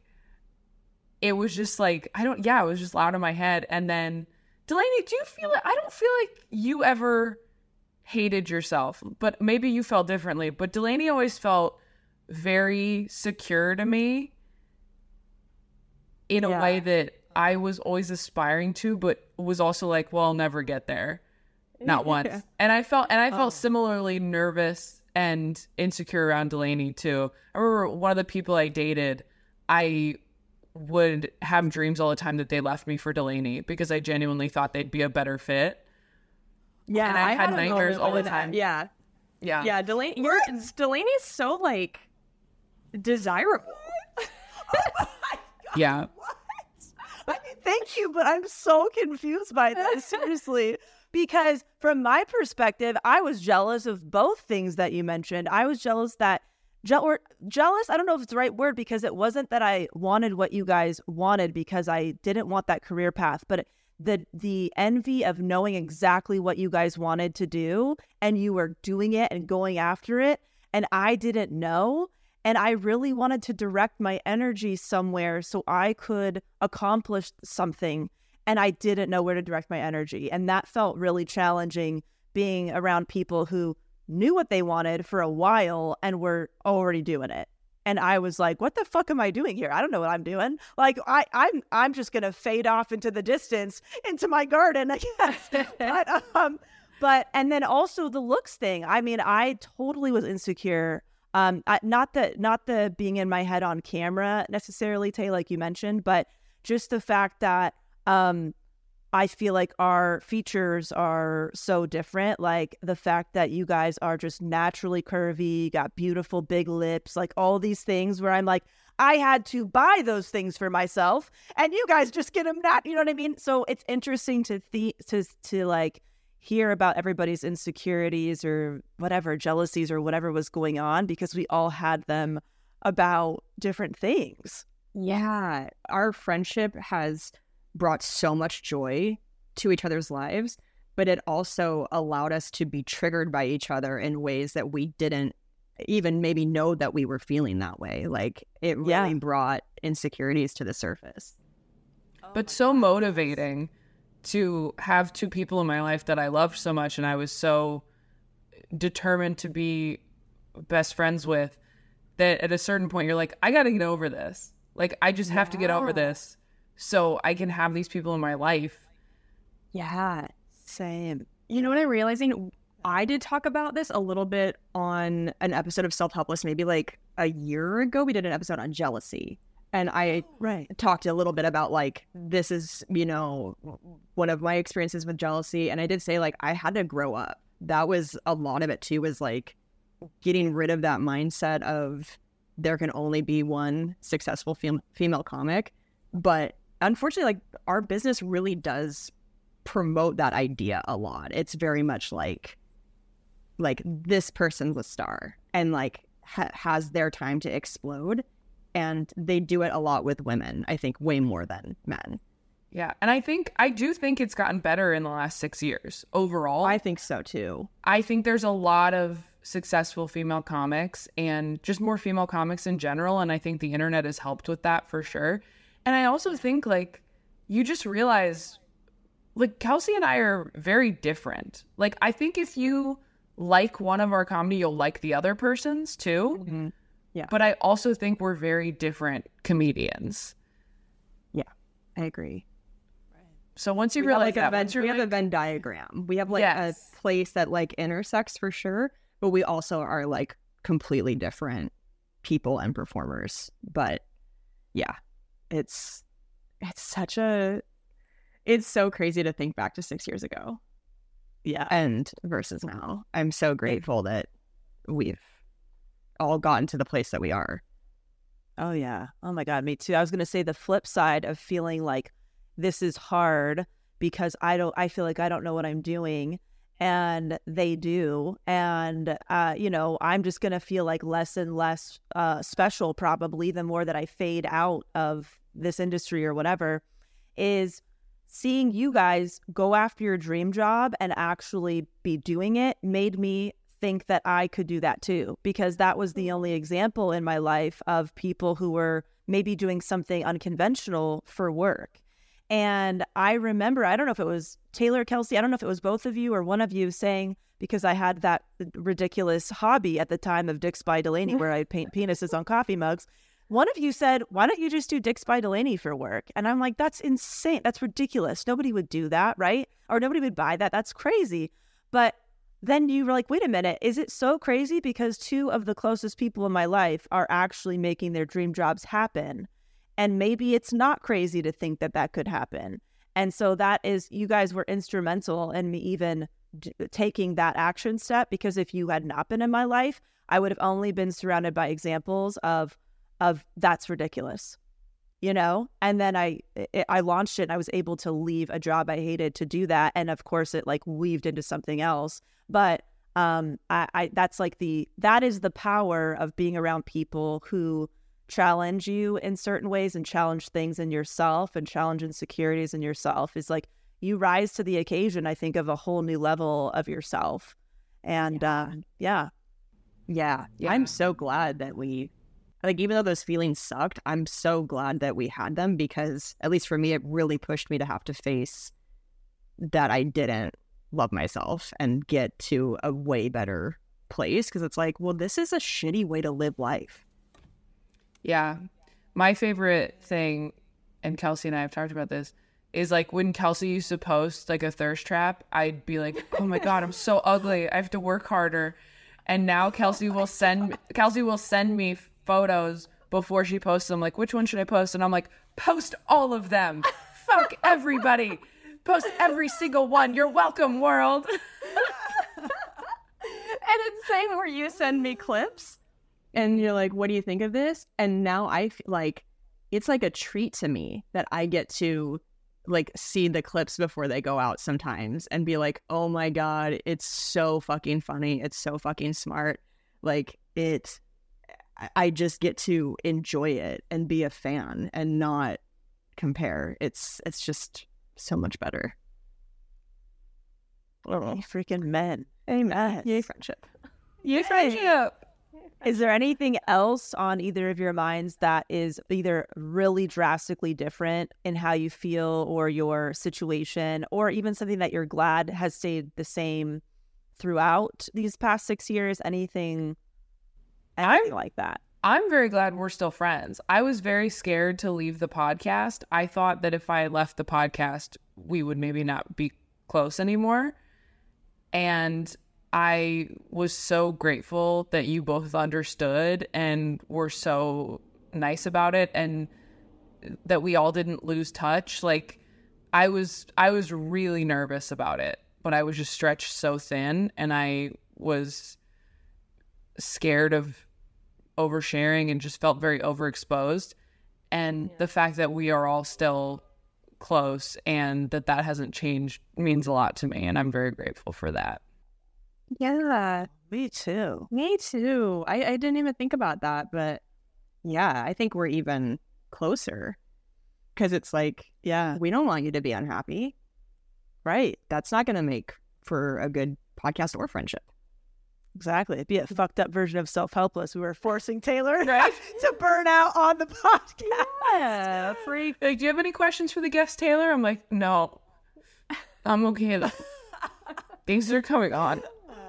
it was just like, I don't. Yeah, it was just loud in my head. And then Delaney, do you feel it? I don't feel like you ever hated yourself, but maybe you felt differently. But Delaney always felt very secure to me in a Yeah. way that I was always aspiring to, but was also like, well, I'll never get there. Not once. Yeah. And I felt and I felt Oh. similarly nervous and insecure around Delaney too. I remember one of the people I dated, I would have dreams all the time that they left me for Delaney because I genuinely thought they'd be a better fit. Yeah, and I had a nightmares moment all the with that. time. Yeah. Yeah. Yeah, Delaney you're, Delaney's so like desirable. Yeah. I mean, thank you, but I'm so confused by this, seriously. Because from my perspective, I was jealous of both things that you mentioned. I was jealous that, je- or jealous, I don't know if it's the right word, because it wasn't that I wanted what you guys wanted because I didn't want that career path, but the the envy of knowing exactly what you guys wanted to do and you were doing it and going after it. and I didn't know. And I really wanted to direct my energy somewhere so I could accomplish something. And I didn't know where to direct my energy. And that felt really challenging, being around people who knew what they wanted for a while and were already doing it. And I was like, what the fuck am I doing here? I don't know what I'm doing. Like, I, I'm I'm just going to fade off into the distance, into my garden, I guess. but, um, but, and then also the looks thing. I mean, I totally was insecure. Um, I, not the not the being in my head on camera necessarily, Tay, like you mentioned, but just the fact that um, I feel like our features are so different. Like the fact that you guys are just naturally curvy, got beautiful big lips, like all these things where I'm like, I had to buy those things for myself, and you guys just get them not. You know what I mean? So it's interesting to th- to to like. hear about everybody's insecurities or whatever, jealousies or whatever was going on, because we all had them about different things. Yeah, our friendship has brought so much joy to each other's lives, but it also allowed us to be triggered by each other in ways that we didn't even maybe know that we were feeling that way. Like it really Yeah. brought insecurities to the surface. But so motivating to have two people in my life that I loved so much and I was so determined to be best friends with, that at a certain point you're like, I got to get over this. Like, I just have to get over this so I can have these people in my life. Yeah. Same. You know what I'm realizing? I did talk about this a little bit on an episode of Self Helpless, maybe like a year ago. We did an episode on jealousy. And I Right. talked a little bit about like, this is, you know, one of my experiences with jealousy. And I did say like, I had to grow up. That was a lot of it too, was like getting rid of that mindset of there can only be one successful fem- female comic. But unfortunately, like our business really does promote that idea a lot. It's very much like, like this person's a star and like ha- has their time to explode. And they do it a lot with women, I think, way more than men. Yeah. And I think, I do think it's gotten better in the last six years overall. I think so, too. I think there's a lot of successful female comics and just more female comics in general. And I think the internet has helped with that for sure. And I also think, like, you just realize, like, Kelsey and I are very different. Like, I think if you like one of our comedy, you'll like the other person's too. Mm-hmm. Yeah. But I also think we're very different comedians. Yeah, I agree. So once you We have realize like a that, Venn, once you're we have a like- Venn diagram. We have like Yes. a place that like intersects for sure, but we also are like completely different people and performers. But yeah, it's it's such a it's so crazy to think back to six years ago Yeah. and versus now. I'm so grateful that we've all gotten to the place that we are. Oh, yeah. Oh, my God. Me too. I was going to say the flip side of feeling like this is hard because I don't, I feel like I don't know what I'm doing and they do. And, uh, you know, I'm just going to feel like less and less uh, special probably the more that I fade out of this industry or whatever, is seeing you guys go after your dream job and actually be doing it made me think that I could do that too, because that was the only example in my life of people who were maybe doing something unconventional for work. And I remember, I don't know if it was Taylor, Kelsey, I don't know if it was both of you or one of you saying, because I had that ridiculous hobby at the time of Dick's by Delaney where I'd paint penises on coffee mugs. One of you said, why don't you just do Dick's by Delaney for work? And I'm like, that's insane. That's ridiculous. Nobody would do that, right? Or nobody would buy that. That's crazy. But then you were like, wait a minute, is it so crazy? Because two of the closest people in my life are actually making their dream jobs happen. And maybe it's not crazy to think that that could happen. And so that is, you guys were instrumental in me even d- taking that action step, because if you had not been in my life, I would have only been surrounded by examples of, of that's ridiculous, you know? And then I, it, I launched it and I was able to leave a job I hated to do that. And of course it like weaved into something else. But um, I, I, that's like the, that is the power of being around people who challenge you in certain ways and challenge things in yourself and challenge insecurities in yourself. Is like you rise to the occasion, I think, of a whole new level of yourself. And yeah, uh, yeah. Yeah, Yeah. I'm so glad that we, like, even though those feelings sucked, I'm so glad that we had them because, at least for me, it really pushed me to have to face that I didn't love myself and get to a way better place. Because it's like, well, this is a shitty way to live life. Yeah. My favorite thing, and Kelsey and I have talked about this, is like when Kelsey used to post like a thirst trap, I'd be like, oh my God, I'm so ugly. I have to work harder. And now Kelsey will send Kelsey will send me photos before she posts them. Like, which one should I post? And I'm like, post all of them. Fuck everybody. Post every single one. You're welcome, world. And it's the same where you send me clips and you're like, what do you think of this? And now I feel like it's like a treat to me that I get to like see the clips before they go out sometimes and be like, oh my God, it's so fucking funny. It's so fucking smart. Like it, I just get to enjoy it and be a fan and not compare. It's, it's just so much better. Oh, freaking men. Amen. Yay, friendship. Yay, friendship. Is there anything else on either of your minds that is either really drastically different in how you feel or your situation, or even something that you're glad has stayed the same throughout these past six years? Anything, anything I'm- like that? I'm very glad we're still friends. I was very scared to leave the podcast. I thought that if I left the podcast, we would maybe not be close anymore. And I was so grateful that you both understood and were so nice about it, and that we all didn't lose touch. Like I was I was really nervous about it, but I was just stretched so thin, and I was scared of oversharing and just felt very overexposed. And the fact that we are all still close and that that hasn't changed means a lot to me, and I'm very grateful for that. Yeah, Me too. me too. I, I didn't even think about that, but yeah, I think we're even closer because it's like, Yeah, we don't want you to be unhappy, right? That's not going to make for a good podcast or friendship. exactly. It'd be a fucked up version of Self-Helpless. We were forcing Taylor to burn out on the podcast. Yeah, freak. Like, do you have any questions for the guest, Taylor? I'm like, no, I'm okay though. Things are coming on.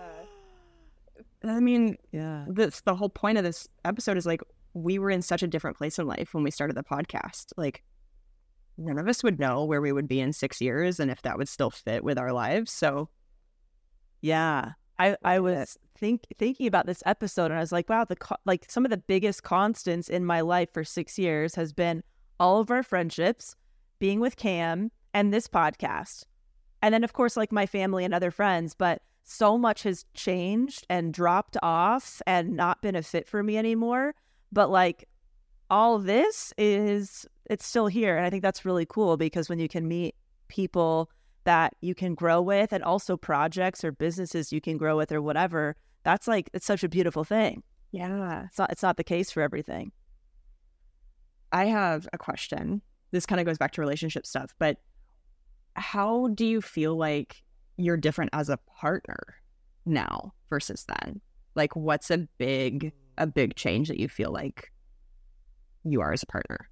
I mean, Yeah. that's the whole point of this episode is like, we were in such a different place in life when we started the podcast. Like, none of us would know where we would be in six years and if that would still fit with our lives. So, Yeah. I, I was think thinking about this episode and I was like, wow, the co- like some of the biggest constants in my life for six years has been all of our friendships, being with Cam, and this podcast. And then, of course, like my family and other friends. But so much has changed and dropped off and not been a fit for me anymore. But like all this is, it's still here. And I think that's really cool because when you can meet people that you can grow with and also projects or businesses you can grow with or whatever, that's like, it's such a beautiful thing. yeah. It's not, it's not the case for everything. I have a question. This kind of goes back to relationship stuff, but how do you feel like you're different as a partner now versus then? Like, what's a big, a big change that you feel like you are as a partner?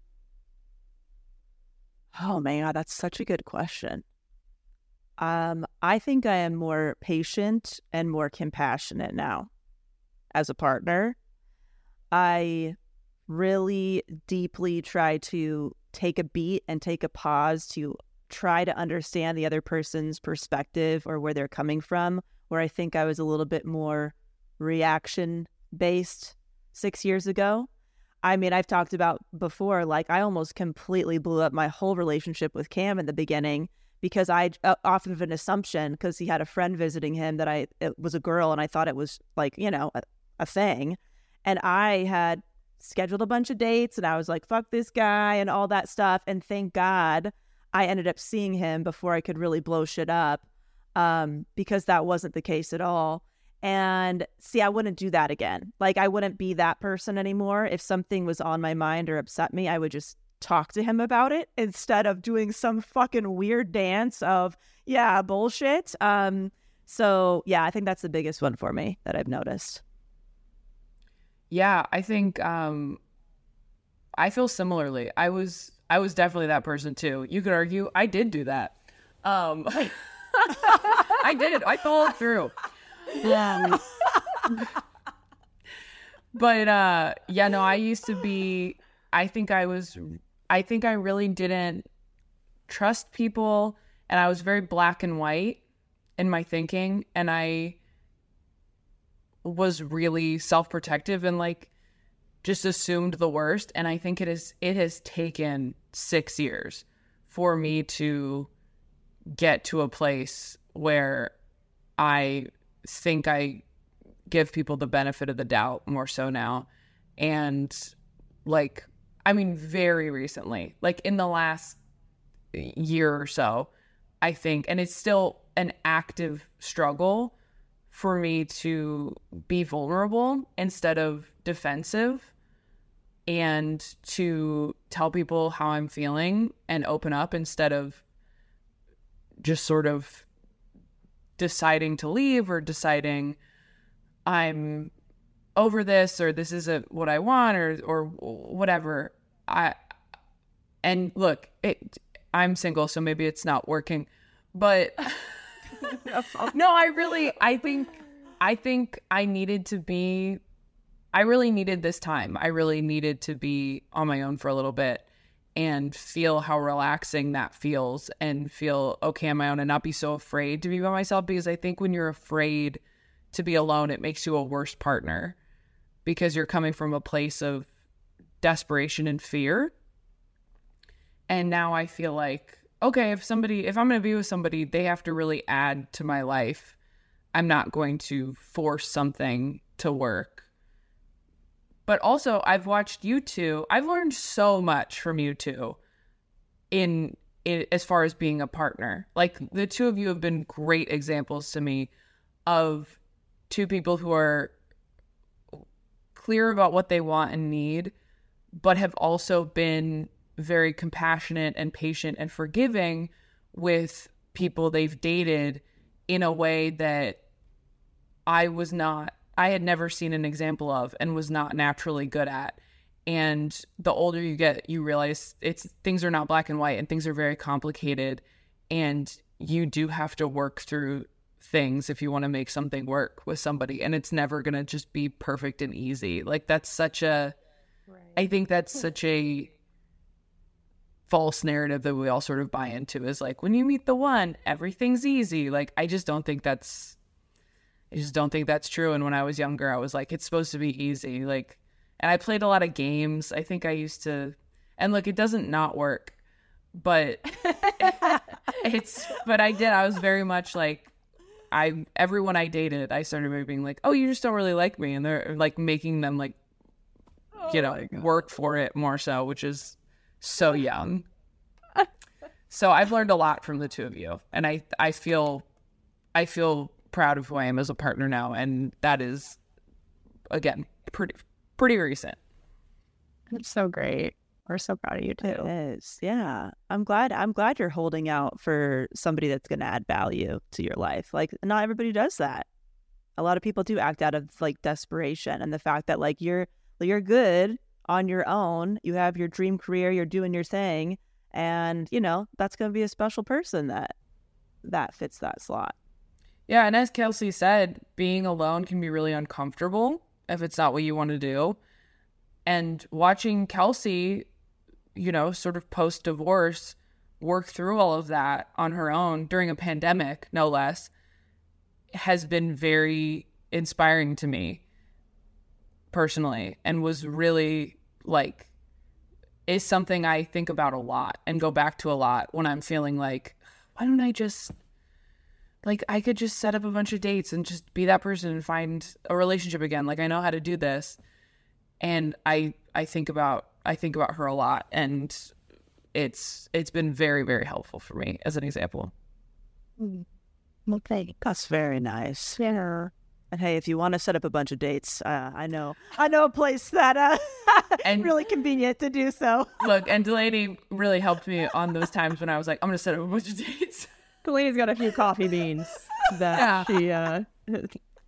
Oh my God, that's such a good question. Um, I think I am more patient and more compassionate now as a partner. I really deeply try to take a beat and take a pause to try to understand the other person's perspective or where they're coming from, where I think I was a little bit more reaction based six years ago. I mean, I've talked about before, like I almost completely blew up my whole relationship with Cam in the beginning because I uh, off of an assumption, because he had a friend visiting him that I it was a girl and I thought it was like, you know, a, a thing. And I had scheduled a bunch of dates and I was like, fuck this guy and all that stuff. And thank God I ended up seeing him before I could really blow shit up, um, because that wasn't the case at all. And see, I wouldn't do that again. Like, I wouldn't be that person anymore. If something was on my mind or upset me, I would just talk to him about it instead of doing some fucking weird dance of, yeah, bullshit. Um, so, yeah, I think that's the biggest one for me that I've noticed. Yeah, I think um, I feel similarly. I was I was definitely that person too. You could argue I did do that. Um, I did. I followed through. Yeah. But uh, yeah, no, I used to be. I think I was. I think I really didn't trust people, and I was very black and white in my thinking, and I was really self-protective and like just assumed the worst. And I think it is it has taken six years for me to get to a place where I think I give people the benefit of the doubt more so now. And like, I mean, very recently, like in the last year or so, I think, and it's still an active struggle for me to be vulnerable instead of defensive, and to tell people how I'm feeling and open up instead of just sort of deciding to leave or deciding I'm over this or this isn't what I want or or whatever. I and look, it, I'm single, so maybe it's not working, but no, I really, I think, I think I needed to be, I really needed this time. I really needed to be on my own for a little bit and feel how relaxing that feels and feel okay on my own and not be so afraid to be by myself. Because I think when you're afraid to be alone, it makes you a worse partner because you're coming from a place of desperation and fear. And now I feel like, okay, if somebody, if I'm going to be with somebody, they have to really add to my life. I'm not going to force something to work. But also, I've watched you two. I've learned so much from you two in, in as far as being a partner. Like, the two of you have been great examples to me of two people who are clear about what they want and need, but have also been very compassionate and patient and forgiving with people they've dated in a way that I was not, I had never seen an example of and was not naturally good at. And the older you get, you realize it's things are not black and white and things are very complicated, and you do have to work through things if you want to make something work with somebody, and it's never going to just be perfect and easy. Like, that's such a, right. I think that's such a false narrative that we all sort of buy into, is like, when you meet the one, everything's easy. Like, I just don't think that's, I just don't think that's true. And when I was younger, I was like, it's supposed to be easy. Like, and I played a lot of games. I think I used to, and look, it doesn't not work, but it's, but I did, I was very much like, I, everyone I dated, I started being like, oh, you just don't really like me. And they're like making them like, you know, work for it more so, which is so young. So I've learned a lot from the two of you, and I I feel I feel proud of who I am as a partner now, and that is, again, pretty pretty recent. It's so great. We're so proud of you too. It is. Yeah. I'm glad I'm glad you're holding out for somebody that's going to add value to your life. Like, not everybody does that. A lot of people do act out of like desperation, and the fact that like you're you're good on your own, you have your dream career, you're doing your thing, and you know that's going to be a special person that that fits that slot. Yeah, and as Kelsey said, being alone can be really uncomfortable if it's not what you want to do. And watching Kelsey, you know, sort of post-divorce, work through all of that on her own during a pandemic, no less, has been very inspiring to me personally, and was really like, is something I think about a lot and go back to a lot when I'm feeling like, why don't I just, like, I could just set up a bunch of dates and just be that person and find a relationship again. Like, I know how to do this. And I, I think about, I think about her a lot, and it's, it's been very, very helpful for me as an example. Okay. That's very nice. Yeah. And hey, if you want to set up a bunch of dates, uh, I know, I know a place that uh, and really convenient to do so. Look, and Delaney really helped me on those times when I was like, I'm going to set up a bunch of dates. Delaney's got a few coffee beans that Yeah. she uh,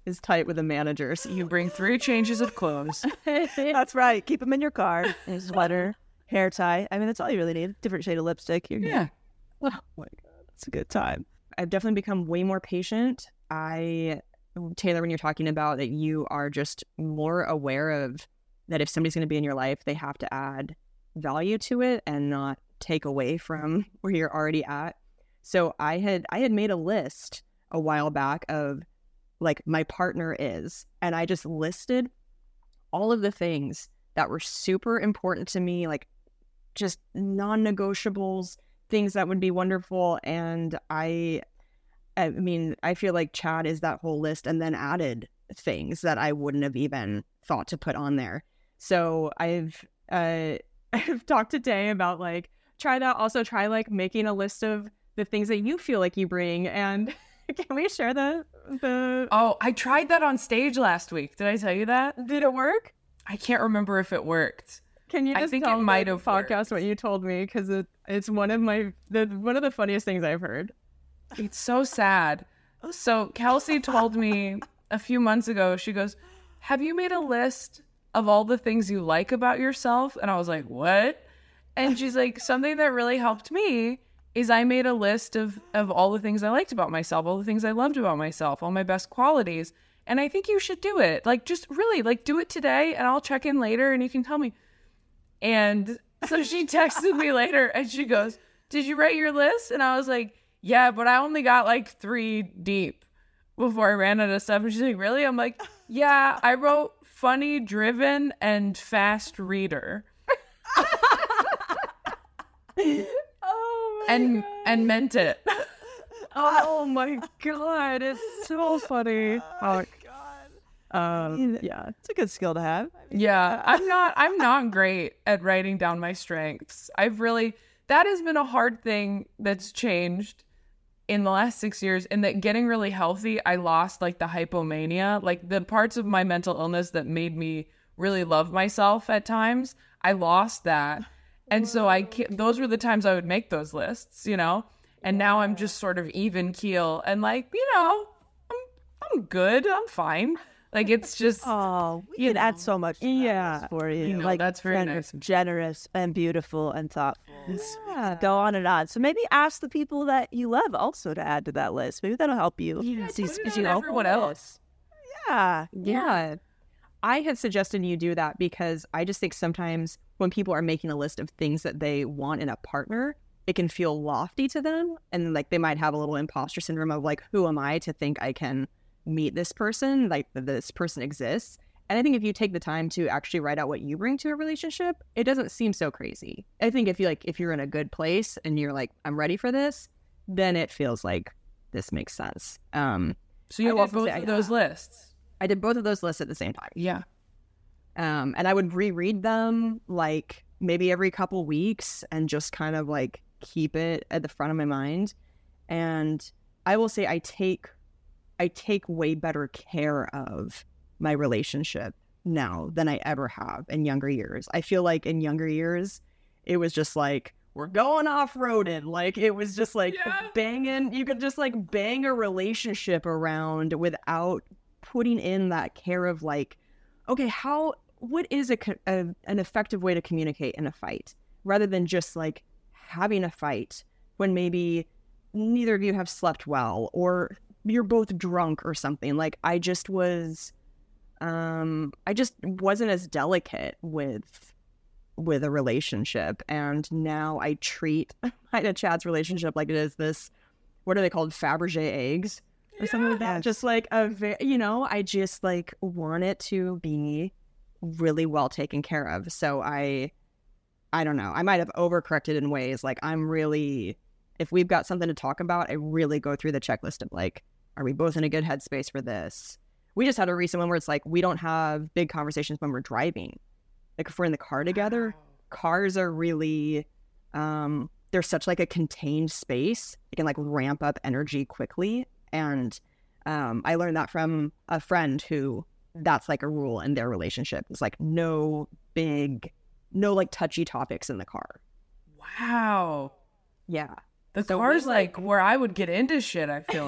is tight with the managers. You bring three changes of clothes. That's right. Keep them in your car. A sweater, hair tie. I mean, that's all you really need. Different shade of lipstick. You're good. Yeah. Oh my God. It's a good time. I've definitely become way more patient. I, Taylor, when you're talking about that, you are just more aware of that if somebody's going to be in your life, they have to add value to it and not take away from where you're already at. So I had I had made a list a while back of like my partner is, and I just listed all of the things that were super important to me, like just non-negotiables, things that would be wonderful. And I, I mean, I feel like Chad is that whole list and then added things that I wouldn't have even thought to put on there. So I've, uh, I've talked today about like, try that. Also try like making a list of the things that you feel like you bring. And can we share the, the... Oh, I tried that on stage last week. Did I tell you that? Did it work? I can't remember if it worked. Can you just I think tell it might the have podcast worked. what you told me? Because it, it's one of my the one of the funniest things I've heard. It's so sad. So Kelsey told me a few months ago, she goes, have you made a list of all the things you like about yourself? And I was like, what? And she's like, something that really helped me is I made a list of, of all the things I liked about myself, all the things I loved about myself, all my best qualities. And I think you should do it. Like, just really, like, do it today, and I'll check in later, and you can tell me. And so she texted me later, and she goes, did you write your list? And I was like, yeah, but I only got, like, three deep before I ran out of stuff. And she's like, really? I'm like, yeah, I wrote funny, driven, and fast reader. Oh my and god. and meant it. Oh my god, it's so funny. Oh god. Um yeah. It's a good skill to have. Yeah, I'm not I'm not great at writing down my strengths. I've really that has been a hard thing that's changed in the last six years, in that getting really healthy, I lost like the hypomania, like the parts of my mental illness that made me really love myself at times. I lost that. And so I can't, those were the times I would make those lists, you know, and now I'm just sort of even keel and like, you know, I'm, I'm good. I'm fine. Like, it's just, Oh, we You could add know. so much to that Yeah. list for you. You know, like that's very generous, nice. generous and beautiful and thoughtful. Yeah. Go on and on. So maybe ask the people that you love also to add to that list. Maybe that'll help you. Yeah, See- put it see on how- everyone else. Yeah. Yeah. I had suggested you do that because I just think sometimes when people are making a list of things that they want in a partner, it can feel lofty to them. And like they might have a little imposter syndrome of like, who am I to think I can meet this person? Like that this person exists. And I think if you take the time to actually write out what you bring to a relationship, it doesn't seem so crazy. I think if you like, if you're in a good place and you're like, I'm ready for this, then it feels like this makes sense. Um, So you I will did both say, of those lists. I did both of those lists at the same time. Yeah. Um, and I would reread them like maybe every couple weeks and just kind of like keep it at the front of my mind. And I will say I take I take way better care of my relationship now than I ever have in younger years. I feel like in younger years, it was just like, we're going off-roading. Like, it was just like Yeah. banging. You could just like bang a relationship around without putting in that care of like, okay, how, what is a, co- a an effective way to communicate in a fight rather than just like having a fight when maybe neither of you have slept well or you're both drunk or something. Like, I just was, um, I just wasn't as delicate with, with a relationship. And now I treat my Chad's relationship like it is this, what are they called? Fabergé eggs or something like that. Yes. Just like a, ve- you know, I just like want it to be really well taken care of. So I, I don't know. I might have overcorrected in ways. Like, I'm really, if we've got something to talk about, I really go through the checklist of like, are we both in a good headspace for this? We just had a recent one where it's like, we don't have big conversations when we're driving. Like, if we're in the car together, cars are really, um, they're such like a contained space. It can like ramp up energy quickly. And um, I learned that from a friend who that's like a rule in their relationship. It's like no big, no like touchy topics in the car. Wow. Yeah. The So car's we, like where I would get into shit, I feel like.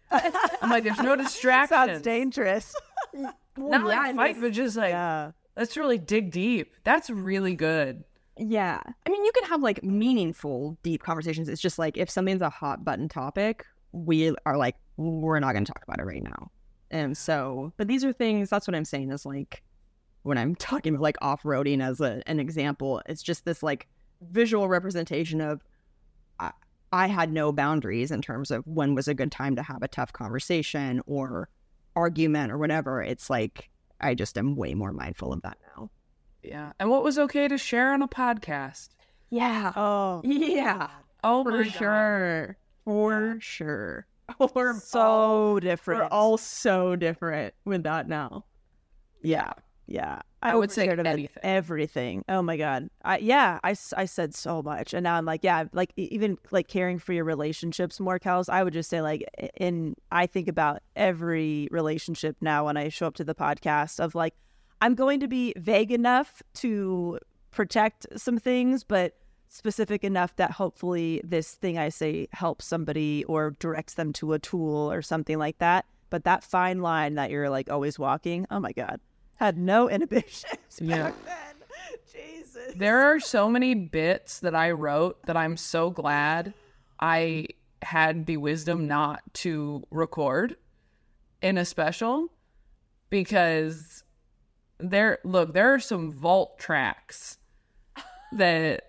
I'm like, there's no distractions. Sounds dangerous. Not yeah, like and fight, it's- but just like, Yeah. let's really dig deep. That's really good. Yeah. I mean, you can have like meaningful, deep conversations. It's just like if something's a hot button topic, we are like, we're not going to talk about it right now. And so, but these are things, that's what I'm saying is like, when I'm talking about like off-roading as a, an example, it's just this like visual representation of I, I had no boundaries in terms of when was a good time to have a tough conversation or argument or whatever. It's like, I just am way more mindful of that now. Yeah. And what was okay to share on a podcast? Yeah. Oh, Yeah. Oh, For my God. sure. For sure. We're so all, different. we're all so different with that now. Yeah, yeah. I would say overshared about anything. Everything. Oh my god. I yeah. I, s- I said so much, and now I'm like, yeah, like e- even like caring for your relationships more, Kels. I would just say like, in I think about every relationship now when I show up to the podcast of like, I'm going to be vague enough to protect some things, but specific enough that hopefully this thing I say helps somebody or directs them to a tool or something like that. But that fine line that you're like always walking, oh my God, had no inhibitions Yeah. back then. Jesus. There are so many bits that I wrote that I'm so glad I had the wisdom not to record in a special, because there, look, there are some vault tracks that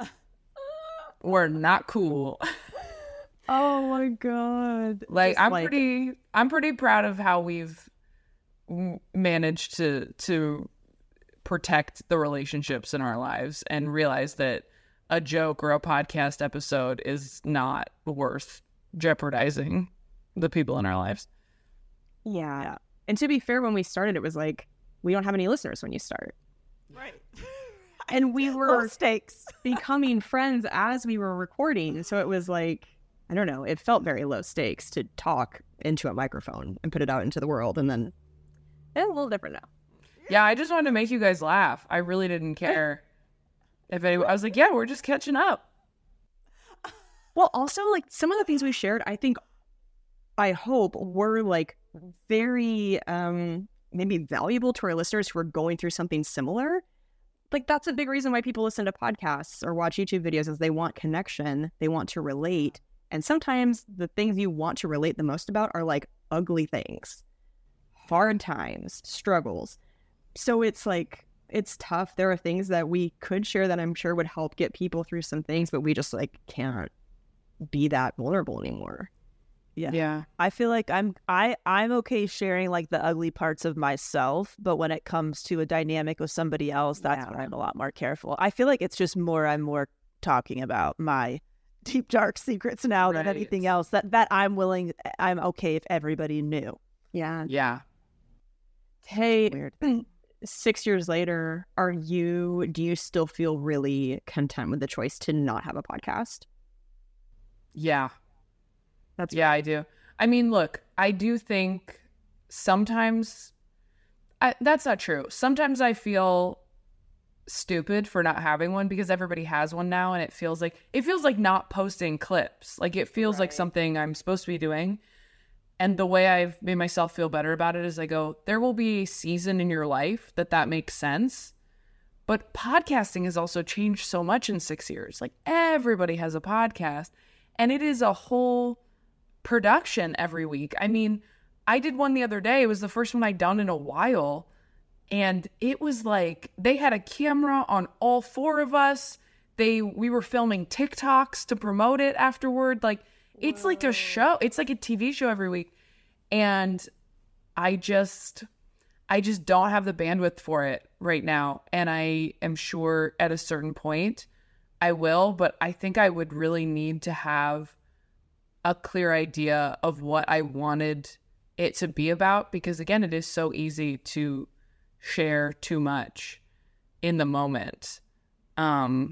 were not cool. Oh my God. Like Just I'm like- pretty, I'm pretty proud of how we've m- managed to to protect the relationships in our lives and realize that a joke or a podcast episode is not worth jeopardizing the people in our lives. Yeah. Yeah. And to be fair, when we started, it was like, we don't have any listeners when you start. Right. And we Low were stakes. becoming friends as we were recording. So it was like, I don't know, it felt very low stakes to talk into a microphone and put it out into the world. And then it's a little different now. Yeah, I just wanted to make you guys laugh. I really didn't care if anyone. I was like, yeah, we're just catching up. Well, also, like, some of the things we shared, I think, I hope, were, like, very, um, maybe valuable to our listeners who are going through something similar. Like, that's a big reason why people listen to podcasts or watch YouTube videos, is they want connection, they want to relate. And sometimes the things you want to relate the most about are, like, ugly things, hard times, struggles. So it's, like, it's tough. There are things that we could share that I'm sure would help get people through some things, but we just, like, can't be that vulnerable anymore. Yeah. Yeah. I feel like I'm I I'm okay sharing like the ugly parts of myself, but when it comes to a dynamic with somebody else, that's Yeah. when I'm a lot more careful. I feel like it's just more I'm more talking about my deep dark secrets now than Right. anything else. That that I'm willing I'm okay if everybody knew. Yeah. Yeah. Hey, Weird. six years later, are you, do you still feel really content with the choice to not have a podcast? Yeah. That's Yeah, I do. I mean, look, I do think sometimes I, that's not true. Sometimes I feel stupid for not having one because everybody has one now, and it feels like it feels like not posting clips. Like it feels like something I'm supposed to be doing. And the way I've made myself feel better about it is I go, there will be a season in your life that that makes sense. But podcasting has also changed so much in six years. Like everybody has a podcast, and it is a whole production every week. I mean, I did one the other day. It was the first one I'd done in a while. And it was like they had a camera on all four of us. They we were filming TikToks to promote it afterward. Like it's like a show. It's like a T V show every week. And I just I just don't have the bandwidth for it right now. And I am sure at a certain point I will, but I think I would really need to have a clear idea of what I wanted it to be about, because again, it is so easy to share too much in the moment. Um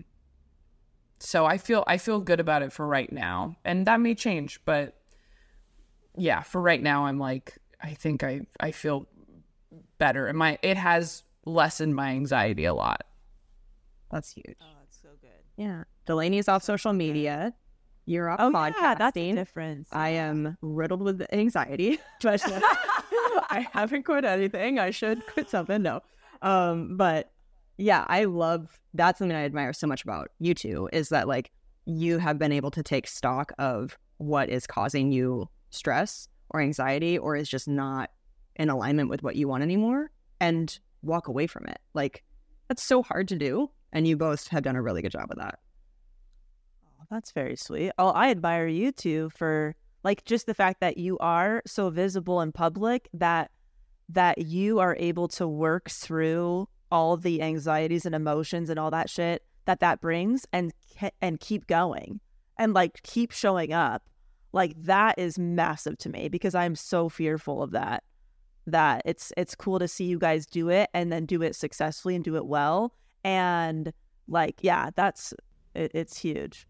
so I feel I feel good about it for right now, and that may change, but yeah, for right now I'm like I think I I feel better, and my it has lessened my anxiety a lot. That's huge. Oh, that's so good. Yeah. Delaney's off social media. You're up Oh podcasting. yeah, that's the difference. I am riddled with anxiety, but I haven't quit anything. I should quit something. No. Um, but yeah, I love, that's something I admire so much about you two, is that like you have been able to take stock of what is causing you stress or anxiety or is just not in alignment with what you want anymore and walk away from it. Like that's so hard to do. And you both have done a really good job of that. That's very sweet. Oh, I admire you two for like just the fact that you are so visible in public that that you are able to work through all the anxieties and emotions and all that shit that that brings and and keep going and like keep showing up. Like that is massive to me because I'm so fearful of that. That it's it's cool to see you guys do it and then do it successfully and do it well. And like, yeah, that's it, it's huge.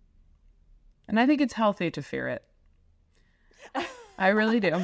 And I think it's healthy to fear it. I really do.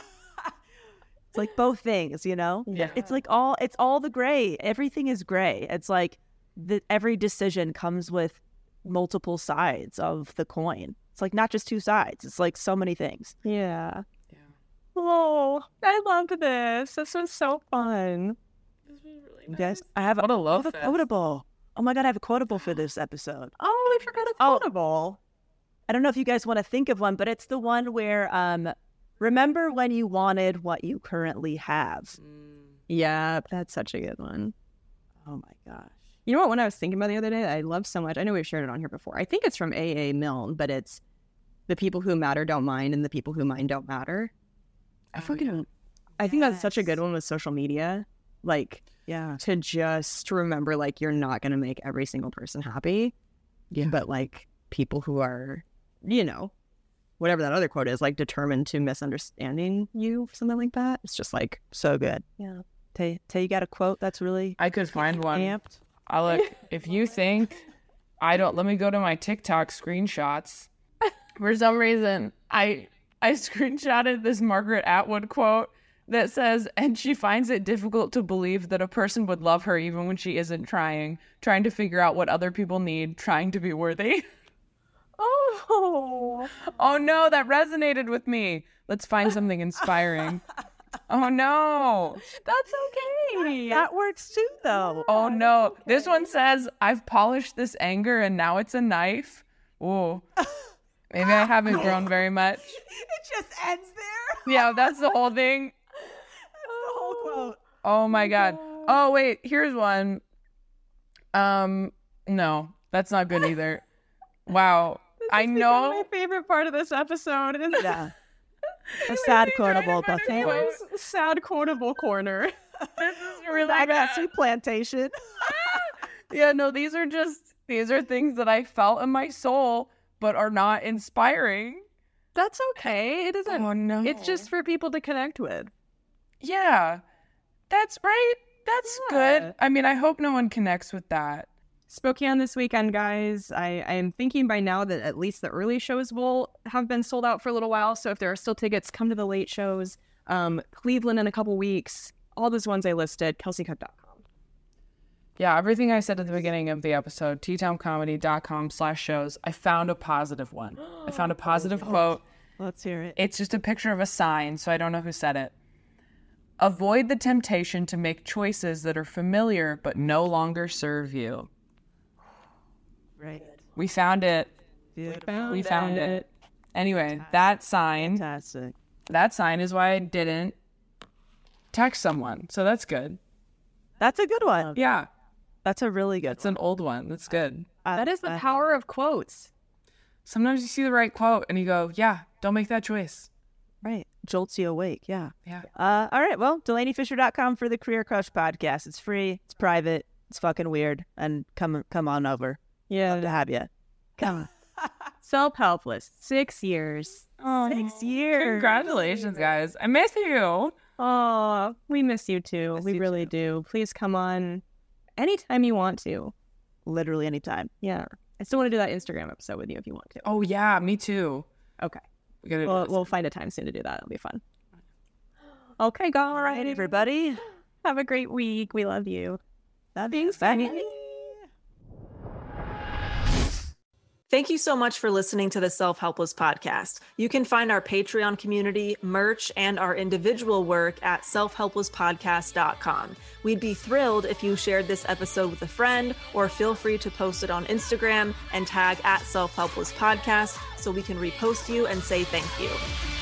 It's like both things, you know? Yeah. It's like all, it's all the gray. Everything is gray. It's like the, every decision comes with multiple sides of the coin. It's like not just two sides. It's like so many things. Yeah. Yeah. Oh, I loved this. This was so fun. This was really You guys, I have, What a I love have a fest. quotable. Oh my God, I have a quotable for this episode. Oh, we forgot a Oh. quotable. I don't know if you guys want to think of one, but it's the one where, um, remember when you wanted what you currently have. Yeah, that's such a good one. Oh my gosh. You know what? When I was thinking about it the other day, I love so much. I know we've shared it on here before. I think it's from A A Milne, but it's the people who matter don't mind, and the people who mind don't matter. I fucking, I think that's such a good one with social media. Like, Yeah. to just remember, like, you're not going to make every single person happy. Yeah. But, like, people who are, you know, whatever that other quote is, like, determined to misunderstanding you, something like that. It's just like, So good. yeah. Tay, Tay, you got a quote that's really I could find one. amped? I look, if you think I don't, let me go to my TikTok screenshots. For some reason, I I screenshotted this Margaret Atwood quote that says, and she finds it difficult to believe that a person would love her even when she isn't trying, trying to figure out what other people need, trying to be worthy. Oh. Oh no, that resonated with me. Let's find something inspiring. Oh no. That's okay. That works too, though. Oh no. This one says, I've polished this anger and now it's a knife. Ooh. Maybe I haven't grown very much. It just ends there. Yeah, that's the whole thing. That's the whole quote. Oh my god. Oh wait, here's one. Um, no, that's not good either. Wow. I know. My favorite part of this episode is Yeah. A sad quotable, but Taylor's sad quotable corner. This is really Back bad. to plantation. Yeah, no, these are just, these are things that I felt in my soul, but are not inspiring. That's okay. It isn't. Oh no. It's just for people to connect with. Yeah, that's right. That's Yeah. good. I mean, I hope no one connects with that. Spokane this weekend, guys. I, I am thinking by now that at least the early shows will have been sold out for a little while. So if there are still tickets, come to the late shows. Um, Cleveland in a couple weeks. All those ones I listed, kelsey cook dot com. Yeah, everything I said at the beginning of the episode, t town comedy dot com slash shows. I found a positive one. I found a positive quote. Let's hear it. It's just a picture of a sign, so I don't know who said it. Avoid the temptation to make choices that are familiar but no longer serve you. Right. We found it. Beautiful. We found it. Anyway, that sign, Fantastic. that sign is why I didn't text someone. So that's good. That's a good one. Yeah, That's a really good it's an old one. That's good. one. That is the I- power of quotes. Sometimes you see the right quote and you go, yeah, don't make that choice. Right. Jolts you awake. Yeah. Yeah. Uh, all right. Well, delaney fisher dot com for the Career Crush podcast. It's free. It's private. It's fucking weird. And come come on over. Yeah. Love to have you. Come on. Self-helpless. Six years. Oh, Six years. congratulations, guys. I miss you. Oh, we miss you too. Miss we you really do. Please come on anytime you want to. Literally anytime. Yeah. I still want to do that Instagram episode with you if you want to. Oh, yeah, me too. Okay. We gotta do We'll, this. we'll find a time soon to do that. It'll be fun. Okay, go. All right, everybody. Have a great week. We love you. Thanks. Bye. Thank you so much for listening to the Self Helpless podcast. You can find our Patreon community, merch, and our individual work at self helpless podcast dot com. We'd be thrilled if you shared this episode with a friend, or feel free to post it on Instagram and tag at Self Helpless Podcast so we can repost you and say thank you.